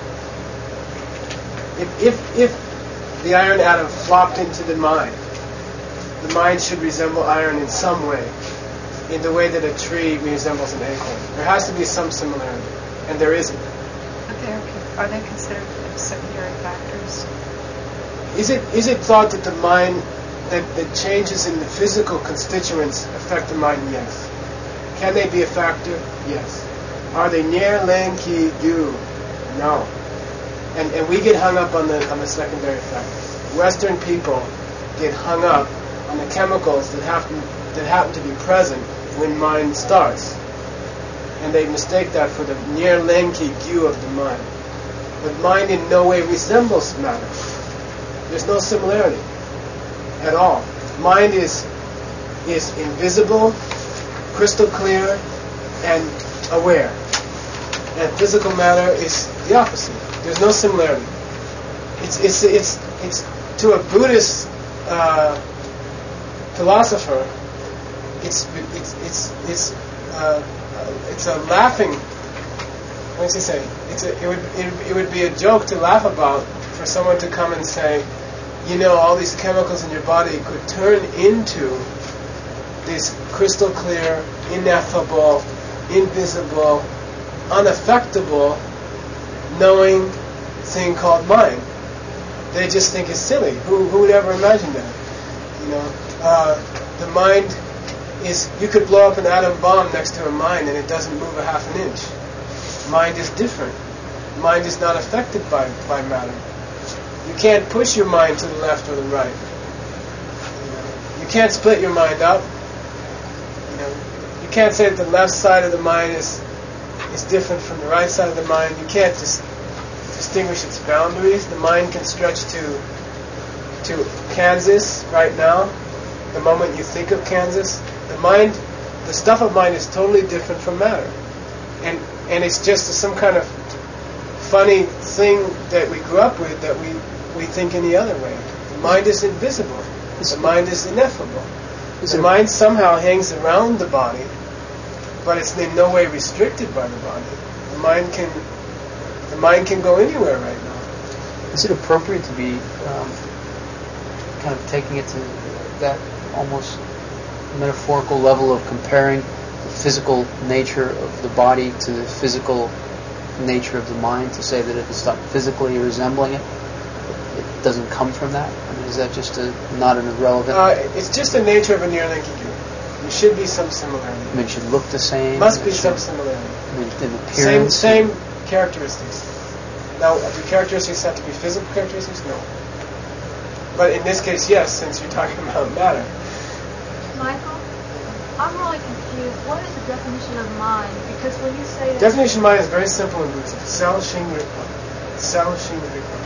If the iron atom flopped into the mind should resemble iron in some way, in the way that a tree resembles an acorn. There has to be some similarity, and there isn't. Are they considered secondary factors? Is it thought that the mind, that changes in the physical constituents affect the mind? Yes. Can they be a factor? Yes. Are they near len ki gu? No. And we get hung up on the secondary factors. Western people get hung up on the chemicals that happen to be present when mind starts, and they mistake that for the near len ki gu of the mind. But mind in no way resembles matter. There's no similarity at all. Mind is invisible, crystal clear, and aware. And physical matter is the opposite. There's no similarity. It's to a Buddhist philosopher, it's a laughing. What does he say? It would be a joke to laugh about for someone to come and say, all these chemicals in your body could turn into this crystal clear, ineffable, invisible, unaffectable, knowing thing called mind. They just think it's silly. Who would ever imagine that? You know, the mind is, you could blow up an atom bomb next to a mind and it doesn't move a half an inch. Mind is different. Mind is not affected by matter. You can't push your mind to the left or the right. You can't split your mind up. You can't say that the left side of the mind is different from the right side of the mind. You can't just distinguish its boundaries. The mind can stretch to Kansas right now. The moment you think of Kansas, the stuff of mind is totally different from matter, and it's just some kind of funny thing that we grew up with that we think in the other way. The mind is invisible. The mind is ineffable. The mind somehow hangs around the body, but it's in no way restricted by the body. The mind can go anywhere right now. Is it appropriate to be kind of taking it to that almost metaphorical level of comparing the physical nature of the body to the physical nature of the mind, to say that if it's not physically resembling it, it doesn't come from that? I mean, is that just not an irrelevant... it's just the nature of a near-linking unit. There should be some similarity. I mean, it should look the same? Must be some similarity. I mean, in appearance? Same characteristics. Now, do characteristics have to be physical characteristics? No. But in this case, yes, since you're talking about matter. Michael, I'm really confused. What is the definition of mind? Because when you say that... Definition of mind is very simple in Buddhism. Sel Shing Rikpa. Sel Shing Rikpa.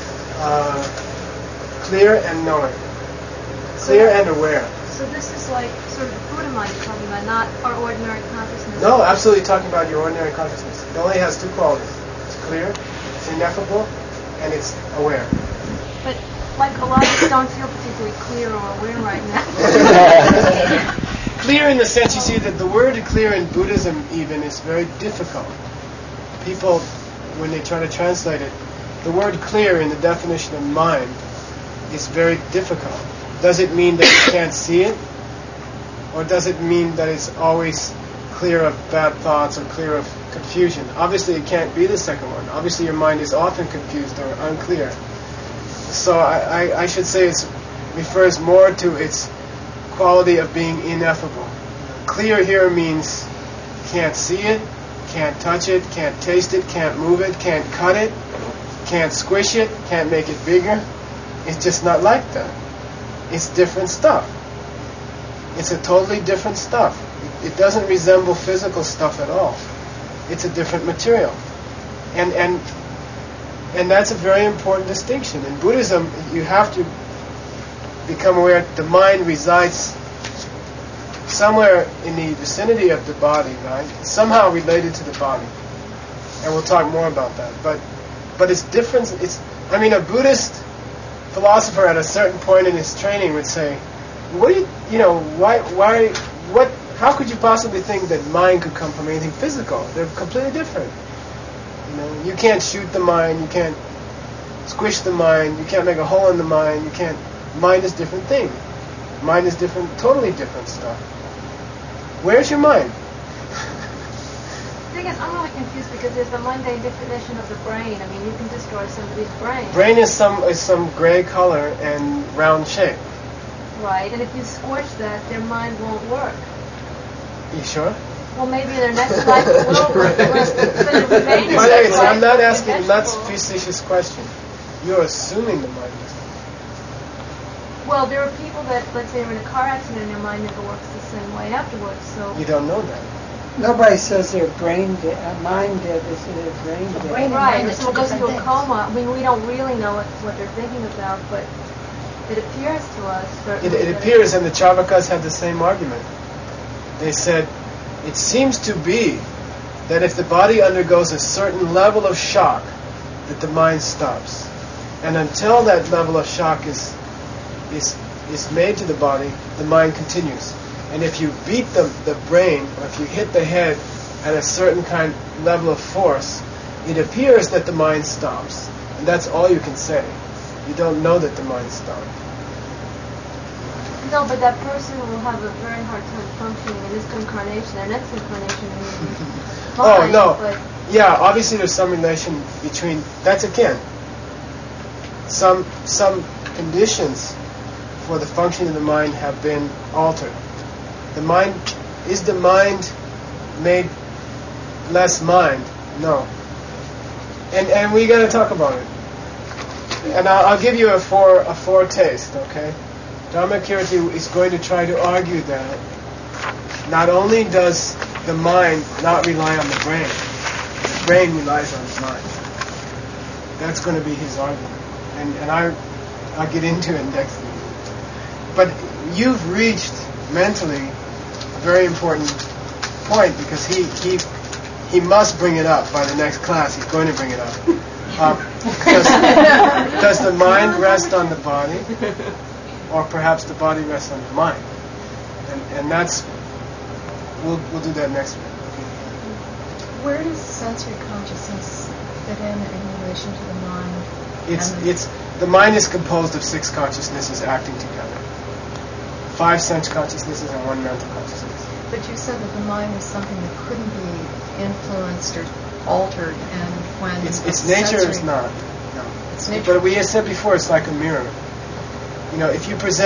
Clear and knowing. Clear and aware. So this is like sort of Buddha mind you're talking about, not our ordinary consciousness. No, absolutely talking about your ordinary consciousness. It only has two qualities. It's clear, it's ineffable, and it's aware. But like a lot of us don't feel particularly clear or aware right now. Clear in the sense, you see, that the word clear in Buddhism even is very difficult. People, when they try to translate it, the word clear in the definition of mind is very difficult. Does it mean that you can't see it? Or does it mean that it's always clear of bad thoughts or clear of confusion? Obviously it can't be the second one. Obviously your mind is often confused or unclear. So I should say it refers more to its quality of being ineffable. Clear here means can't see it, can't touch it, can't taste it, can't move it, can't cut it, can't squish it, can't make it bigger. It's just not like that. It's different stuff. It's a totally different stuff. It doesn't resemble physical stuff at all. It's a different material. And that's a very important distinction. In Buddhism, you have to become aware that the mind resides somewhere in the vicinity of the body, right? Somehow related to the body. And we'll talk more about that. But it's different. A Buddhist philosopher at a certain point in his training would say, how could you possibly think that mind could come from anything physical? They're completely different. You can't shoot the mind, you can't squish the mind, you can't make a hole in the mind, mind is different thing. Mind is different, totally different stuff. Where's your mind? I'm really confused because there's the mundane definition of the brain. I mean, you can destroy somebody's brain. Brain is some gray color and round shape. Right, and if you squish that, their mind won't work. You sure? Well, maybe their next life will, but it remains. By the way, I'm not asking a nuts facetious question. You're assuming the mind is. Well, there are people that, let's say, are in a car accident and their mind never works the same way afterwards. So you don't know that. Nobody says they're brain dead. Mind dead. They say they're brain dead. Right, and someone goes into a coma. I mean, we don't really know what they're thinking about, but it appears to us. It appears, and the Charvakas had the same argument. They said, it seems to be that if the body undergoes a certain level of shock, that the mind stops. And until that level of shock is made to the body, the mind continues. And if you beat the brain, or if you hit the head at a certain kind of level of force, it appears that the mind stops. And that's all you can say. You don't know that the mind stopped. No, but that person will have a very hard time functioning in this incarnation. Their next incarnation will be fine. Oh, no. Yeah, obviously there's some relation between... That's, again, some conditions for the functioning of the mind have been altered. The mind made less mind? No. And we got to talk about it. And I'll give you a foretaste, okay? Dharmakirti is going to try to argue that not only does the mind not rely on the brain relies on the mind. That's going to be his argument. And I'll get into it next week. But you've reached mentally a very important point, because he must bring it up by the next class. He's going to bring it up. Does the mind rest on the body, or perhaps the body rests on the mind? And that's we'll do that next week. Where does sensory consciousness fit in relation to the mind? It's the mind is composed of 6 consciousnesses acting together. 5 sense consciousnesses and 1 mental consciousness. But you said that the mind was something that couldn't be influenced or altered, and when its nature is not. No. Its nature. But we had said before, it's like a mirror. You know, if you put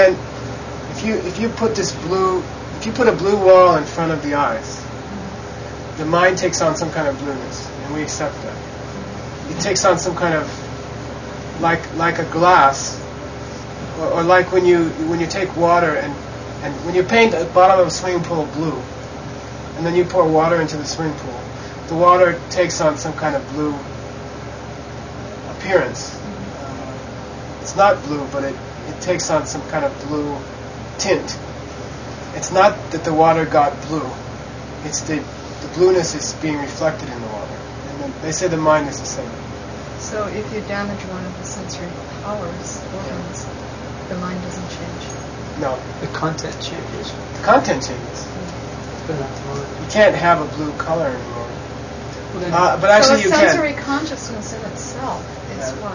a blue wall in front of the eyes, the mind takes on some kind of blueness, and we accept that. It takes on some kind of like a glass, or like when you take water and when you paint the bottom of a swimming pool blue, and then you pour water into the swimming pool, the water takes on some kind of blue appearance. It's not blue, but it takes on some kind of blue tint. It's not that the water got blue. It's the blueness is being reflected in the water. And then they say the mind is the same. So if you damage one of the sensory powers, organs, the mind doesn't change. No. The content changes. The content changes. You can't have a blue color anymore. But actually, so you sensory can. consciousness in itself is what?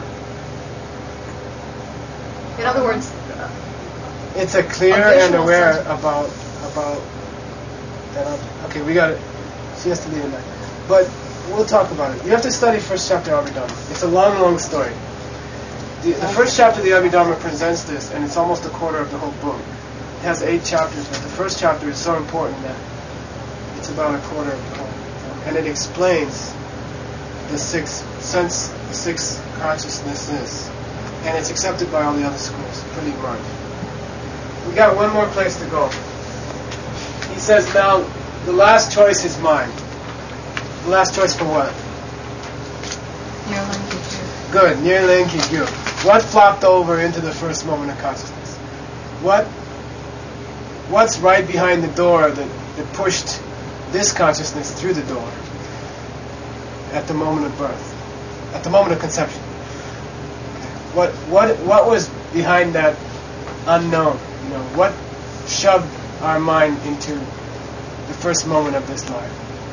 In other words, it's a clear and aware about that object. Okay, we got it. She has to leave it now. But we'll talk about it. You have to study first chapter of Abhidharma. It's a long, long story. The first chapter of the Abhidharma presents this, and it's almost a quarter of the whole book. It has 8 chapters, but the first chapter is so important that it's about a quarter of the whole. And it explains the 6 consciousnesses, and it's accepted by all the other schools pretty much. We got one more place to go. He says now, the last choice is mine. The last choice for what? Nirlang Kikyu. Good, Nirlang Kikyu. What flopped over into the first moment of consciousness? What's right behind the door that pushed this consciousness through the door at the moment of birth, at the moment of conception? What was behind that unknown? You know, what shoved our mind into the first moment of this life?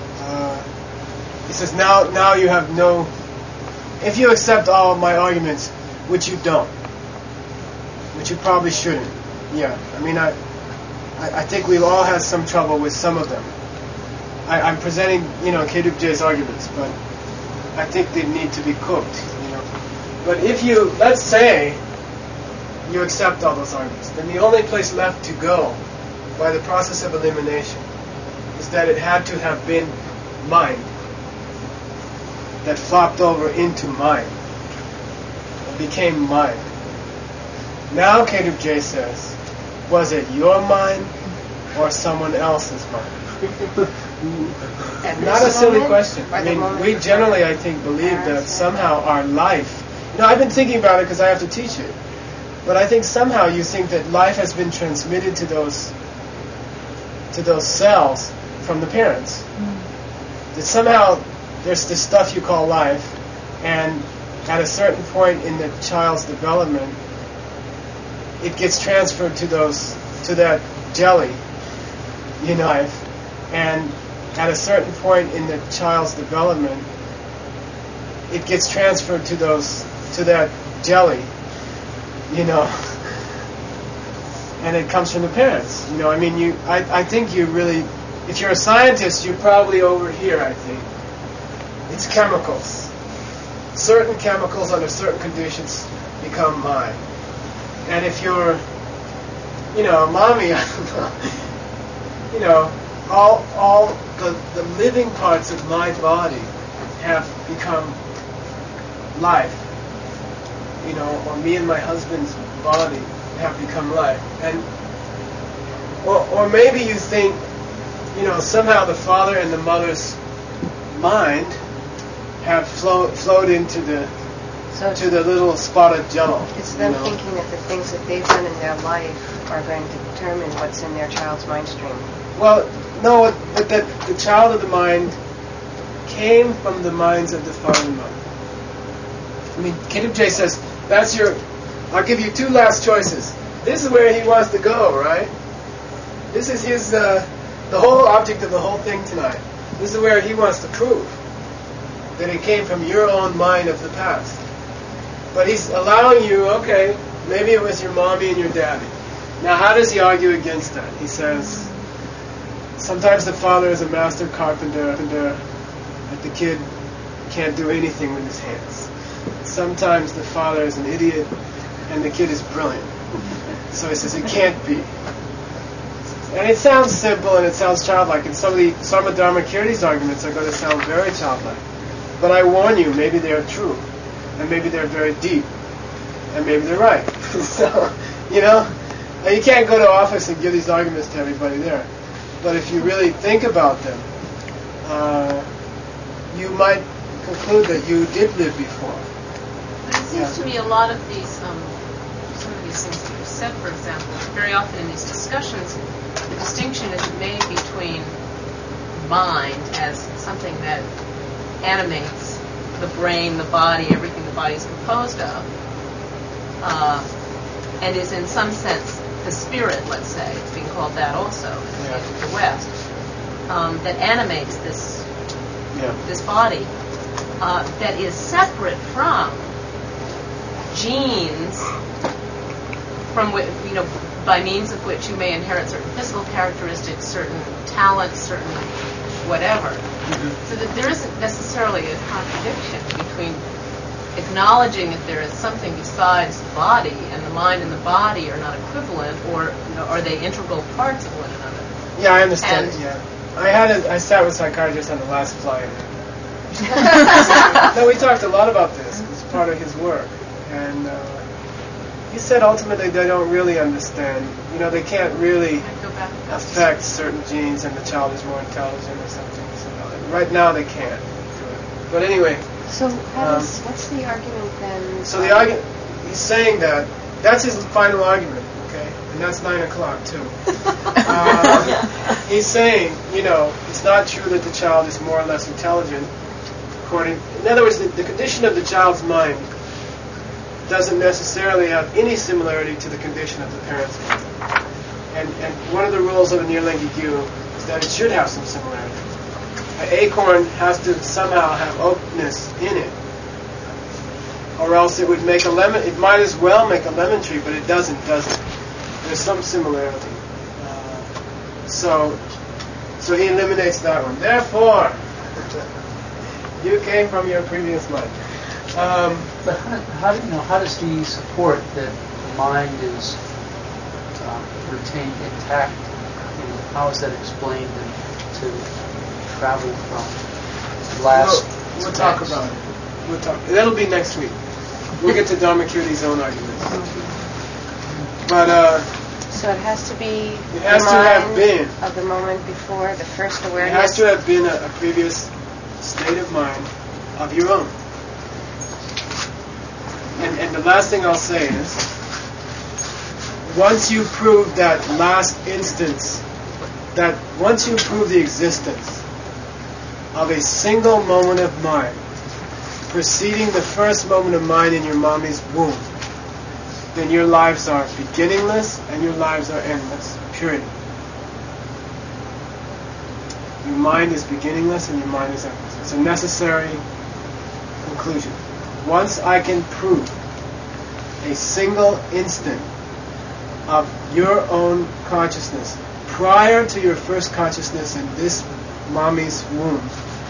He says, now you have no. If you accept all of my arguments, which you don't, which you probably shouldn't. Yeah, I mean, I think we've all had some trouble with some of them. I'm presenting, K-Dup-J's arguments, but I think they need to be cooked, But if you, let's say, you accept all those arguments, then the only place left to go by the process of elimination is that it had to have been mind that flopped over into mind and became mind. Now K-Dup-J says, was it your mind or someone else's mind? Not a silly question. I mean, we generally, I think, believe that somehow our life... I've been thinking about it because I have to teach it. But I think somehow you think that life has been transmitted to those cells from the parents. That somehow there's this stuff you call life, and at a certain point in the child's development, it gets transferred to that jelly, life. And at a certain point in the child's development, it gets transferred to that jelly, and it comes from the parents. I think you really, if you're a scientist, you're probably over here, I think. It's chemicals. Certain chemicals under certain conditions become mine. And if you're, mommy, I don't know, all the living parts of my body have become life. Or me and my husband's body have become life. And or maybe you think, somehow the father and the mother's mind have flowed into the little spot of jello. It's them thinking that the things that they've done in their life are going to determine what's in their child's mind stream. Well, no, but that the child of the mind came from the minds of the father and mother. Kitub J says, I'll give you two last choices. This is where he wants to go, right? This is his, the whole object of the whole thing tonight. This is where he wants to prove that it came from your own mind of the past. But he's allowing you, okay, maybe it was your mommy and your daddy. Now, how does he argue against that? He says, sometimes the father is a master carpenter, but the kid can't do anything with his hands. Sometimes the father is an idiot, and the kid is brilliant. So he says, it can't be. And it sounds simple and it sounds childlike, and some of the Sarmadharma Kirti's arguments are going to sound very childlike. But I warn you, maybe they're true, and maybe they're very deep, and maybe they're right. So, and you can't go to office and give these arguments to everybody there. But if you really think about them, you might conclude that you did live before. But it seems to me a lot of these, some of these things that you said, for example, very often in these discussions, the distinction is made between mind as something that animates the brain, the body, everything the body is composed of, and is in some sense the spirit, let's say, it's being called that also in the West, that animates this body, that is separate from genes, from which, by means of which you may inherit certain physical characteristics, certain talents, certain whatever. Mm-hmm. So that there isn't necessarily a contradiction between acknowledging that there is something besides the body, and the mind and the body are not equivalent, or are they integral parts of one another? Yeah, I understand. I sat with psychiatrists on the last flight. No, we talked a lot about this. It's part of his work, and he said ultimately they don't really understand. They can't really affect certain genes, and the child is more intelligent or something. So right now they can't do it. But anyway. So what's the argument then? So the argument, he's saying that's his final argument, okay? And that's 9:00 too. He's saying, it's not true that the child is more or less intelligent. In other words, the condition of the child's mind doesn't necessarily have any similarity to the condition of the parent's mind. And one of the rules of a Nirlingi Gyu is that it should have some similarity. An acorn has to somehow have oakness in it, or else it would make a lemon. It might as well make a lemon tree, but it doesn't, does it? There's some similarity. So he eliminates that one. Therefore, you came from your previous life. But how does he support that the mind is retained intact? How is that explained to travel from last? We'll talk about it. That'll be next week. We'll get to Dharmakirti's own arguments. But so it has to be. It has to have been of the moment before the first awareness. It has to have been a previous state of mind of your own. And the last thing I'll say is, once you prove that last instance, once you prove the existence of a single moment of mind preceding the first moment of mind in your mommy's womb, then your lives are beginningless and your lives are endless. Period. Your mind is beginningless and your mind is endless. It's a necessary conclusion. Once I can prove a single instant of your own consciousness prior to your first consciousness in this mommy's womb,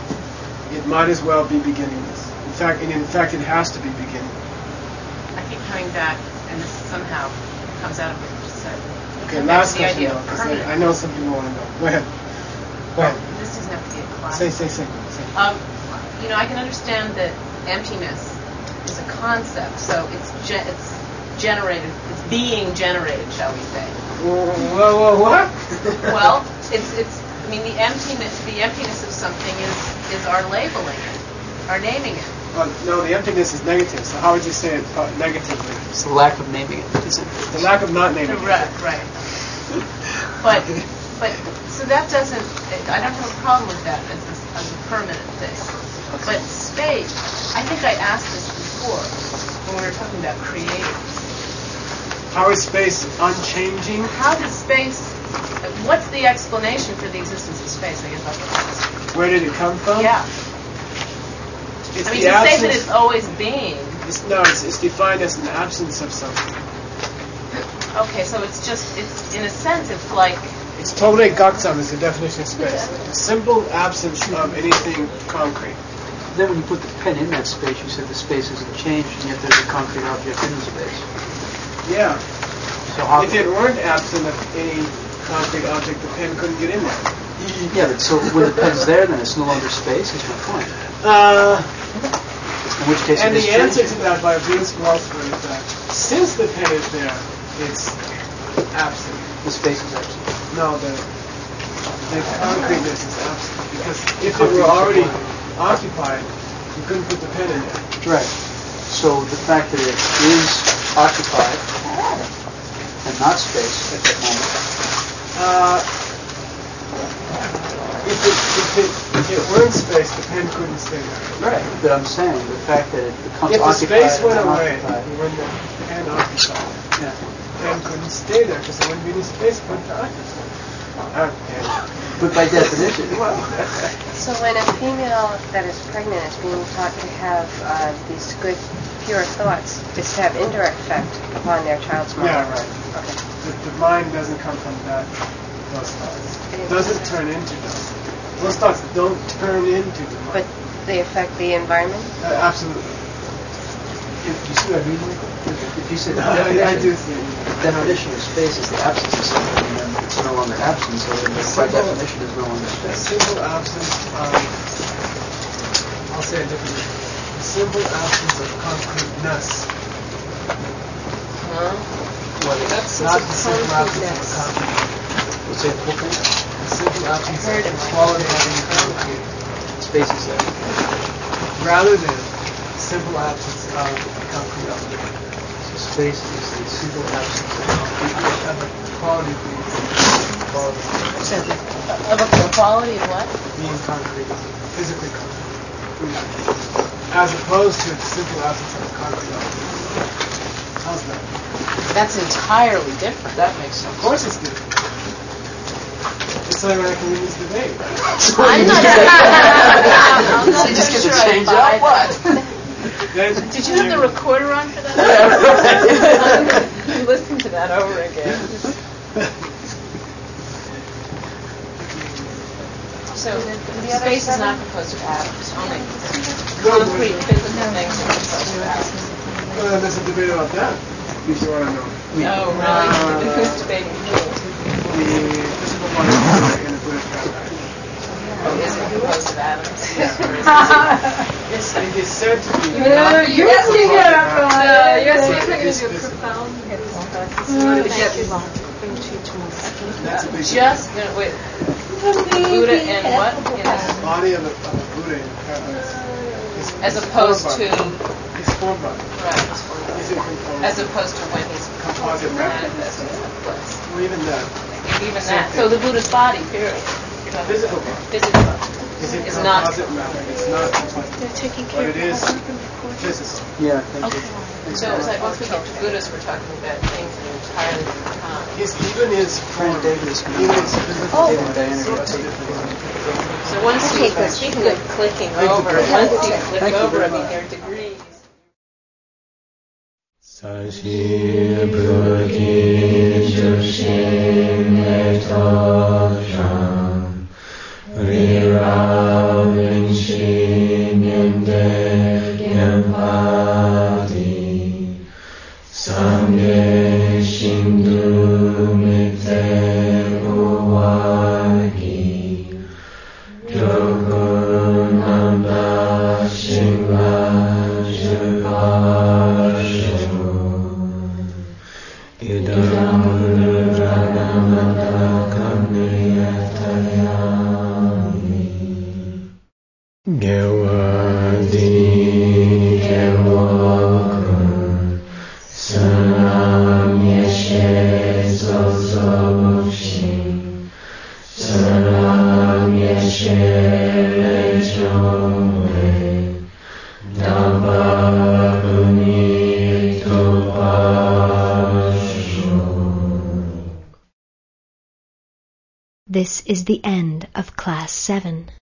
it might as well be beginningless. In fact, it has to be beginning. I keep coming back, and this somehow comes out of what you just said. Okay, Come back last to the question idea though, of 'cause permanent. I know some people want to know. Go ahead. Go ahead. This doesn't have to be a class. Say. I can understand that emptiness is a concept, so it's generated, it's being generated, shall we say? Whoa, what? Well, I mean, the emptiness of something is our labeling it, our naming it. Well, no, the emptiness is negative. So how would you say it negatively? It's the lack of naming it. The lack of not naming it. Right. But so that doesn't. I don't have a problem with that as a permanent thing. But space, I think I asked this before when we were talking about creating. How is space unchanging? How does space? What's the explanation for the existence of space? I guess that's what I'm asking. Where did it come from? Yeah. It's I mean, the to say absence. that it's always being. It's defined as an absence of something. Okay, so it's in a sense, it's like. It's totally gaksam is the definition of space. A simple absence of anything concrete. Then when you put the pen in that space, you said the space isn't changed, and yet there's a concrete object in the space. Yeah. So how? If it weren't absent of any concrete object, the pen couldn't get in there. Yeah, but so when the pen's there, then it's no longer space. Is my point. In which case, And it is the answer changing. to that by a Buddhist philosopher is that since the pen is there, it's absent. The space is absent. No, the concreteness is absent. Because if it were already occupied, you couldn't put the pen in there. Right. So the fact that it is occupied and not space at that moment. If it weren't space, the pen couldn't stay there. Right. But I'm saying the fact that it becomes If the occupied space went and away, unoccupied. when the pen occupied, Yeah. the pen couldn't stay there because there wouldn't be any space for it to occupy. Okay. But by definition, So when a female that is pregnant is being taught to have these good, pure thoughts, it's to have indirect effect upon their child's mind. Yeah, right. Okay. The mind doesn't come from those thoughts. It doesn't turn into those. Those thoughts don't turn into the mind. But they affect the environment? Absolutely. if you see what I mean, if you say the I do definition, see. the definition of space is the absence of something, and then it's no longer absence, so then by definition is no longer A space. simple absence of, I'll say it differently, a simple absence of concreteness. What is That's not the simple absence of concrete. Let's say the whole thing. A simple absence of the quality of being concrete. Space is there. Rather than simple absence of concrete object. So space is the simple absence of concrete. Of the quality of being quality. Of a quality of what? Being concrete, physically concrete. As opposed to the simple absence of a concrete object. How's that? That's entirely different. That makes sense. Of course it's different. It's like when I can win this debate. I'm not You just even get to sure I change buy out what? Then Did you have the recorder on for that? You listen to that over again. So space is not composed of atoms. Only concrete physical things are composed of atoms. Well, there's a debate about that, if you want to know. Oh, really? Who's debating who? The physical body in the Buddhist paradigm. Is it composed of atoms? Yeah. Or is it It is said to be. You're speaking It's of physical. profound. That's a big just wait? Buddha and what? The body of a Buddha in paradise. As opposed to His forebody. right. Is it composed? As opposed to when he's Composite manifesting matter. in place. Or even that. Even that. So the Buddha's body, period. Physical body. Physical body. Is it It's not. composite matter? It's not composite. But it is physical. Yeah, thank you. So it's like once we get to Buddhas, we're talking about things in an entirely different time. Even his Friend form. David is Even his physical David form. Diana Sorts of Gupta. different. So once you speaking of clicking over, once you click Thank you over, very I mean much. there are degrees. This is the end of Class 7.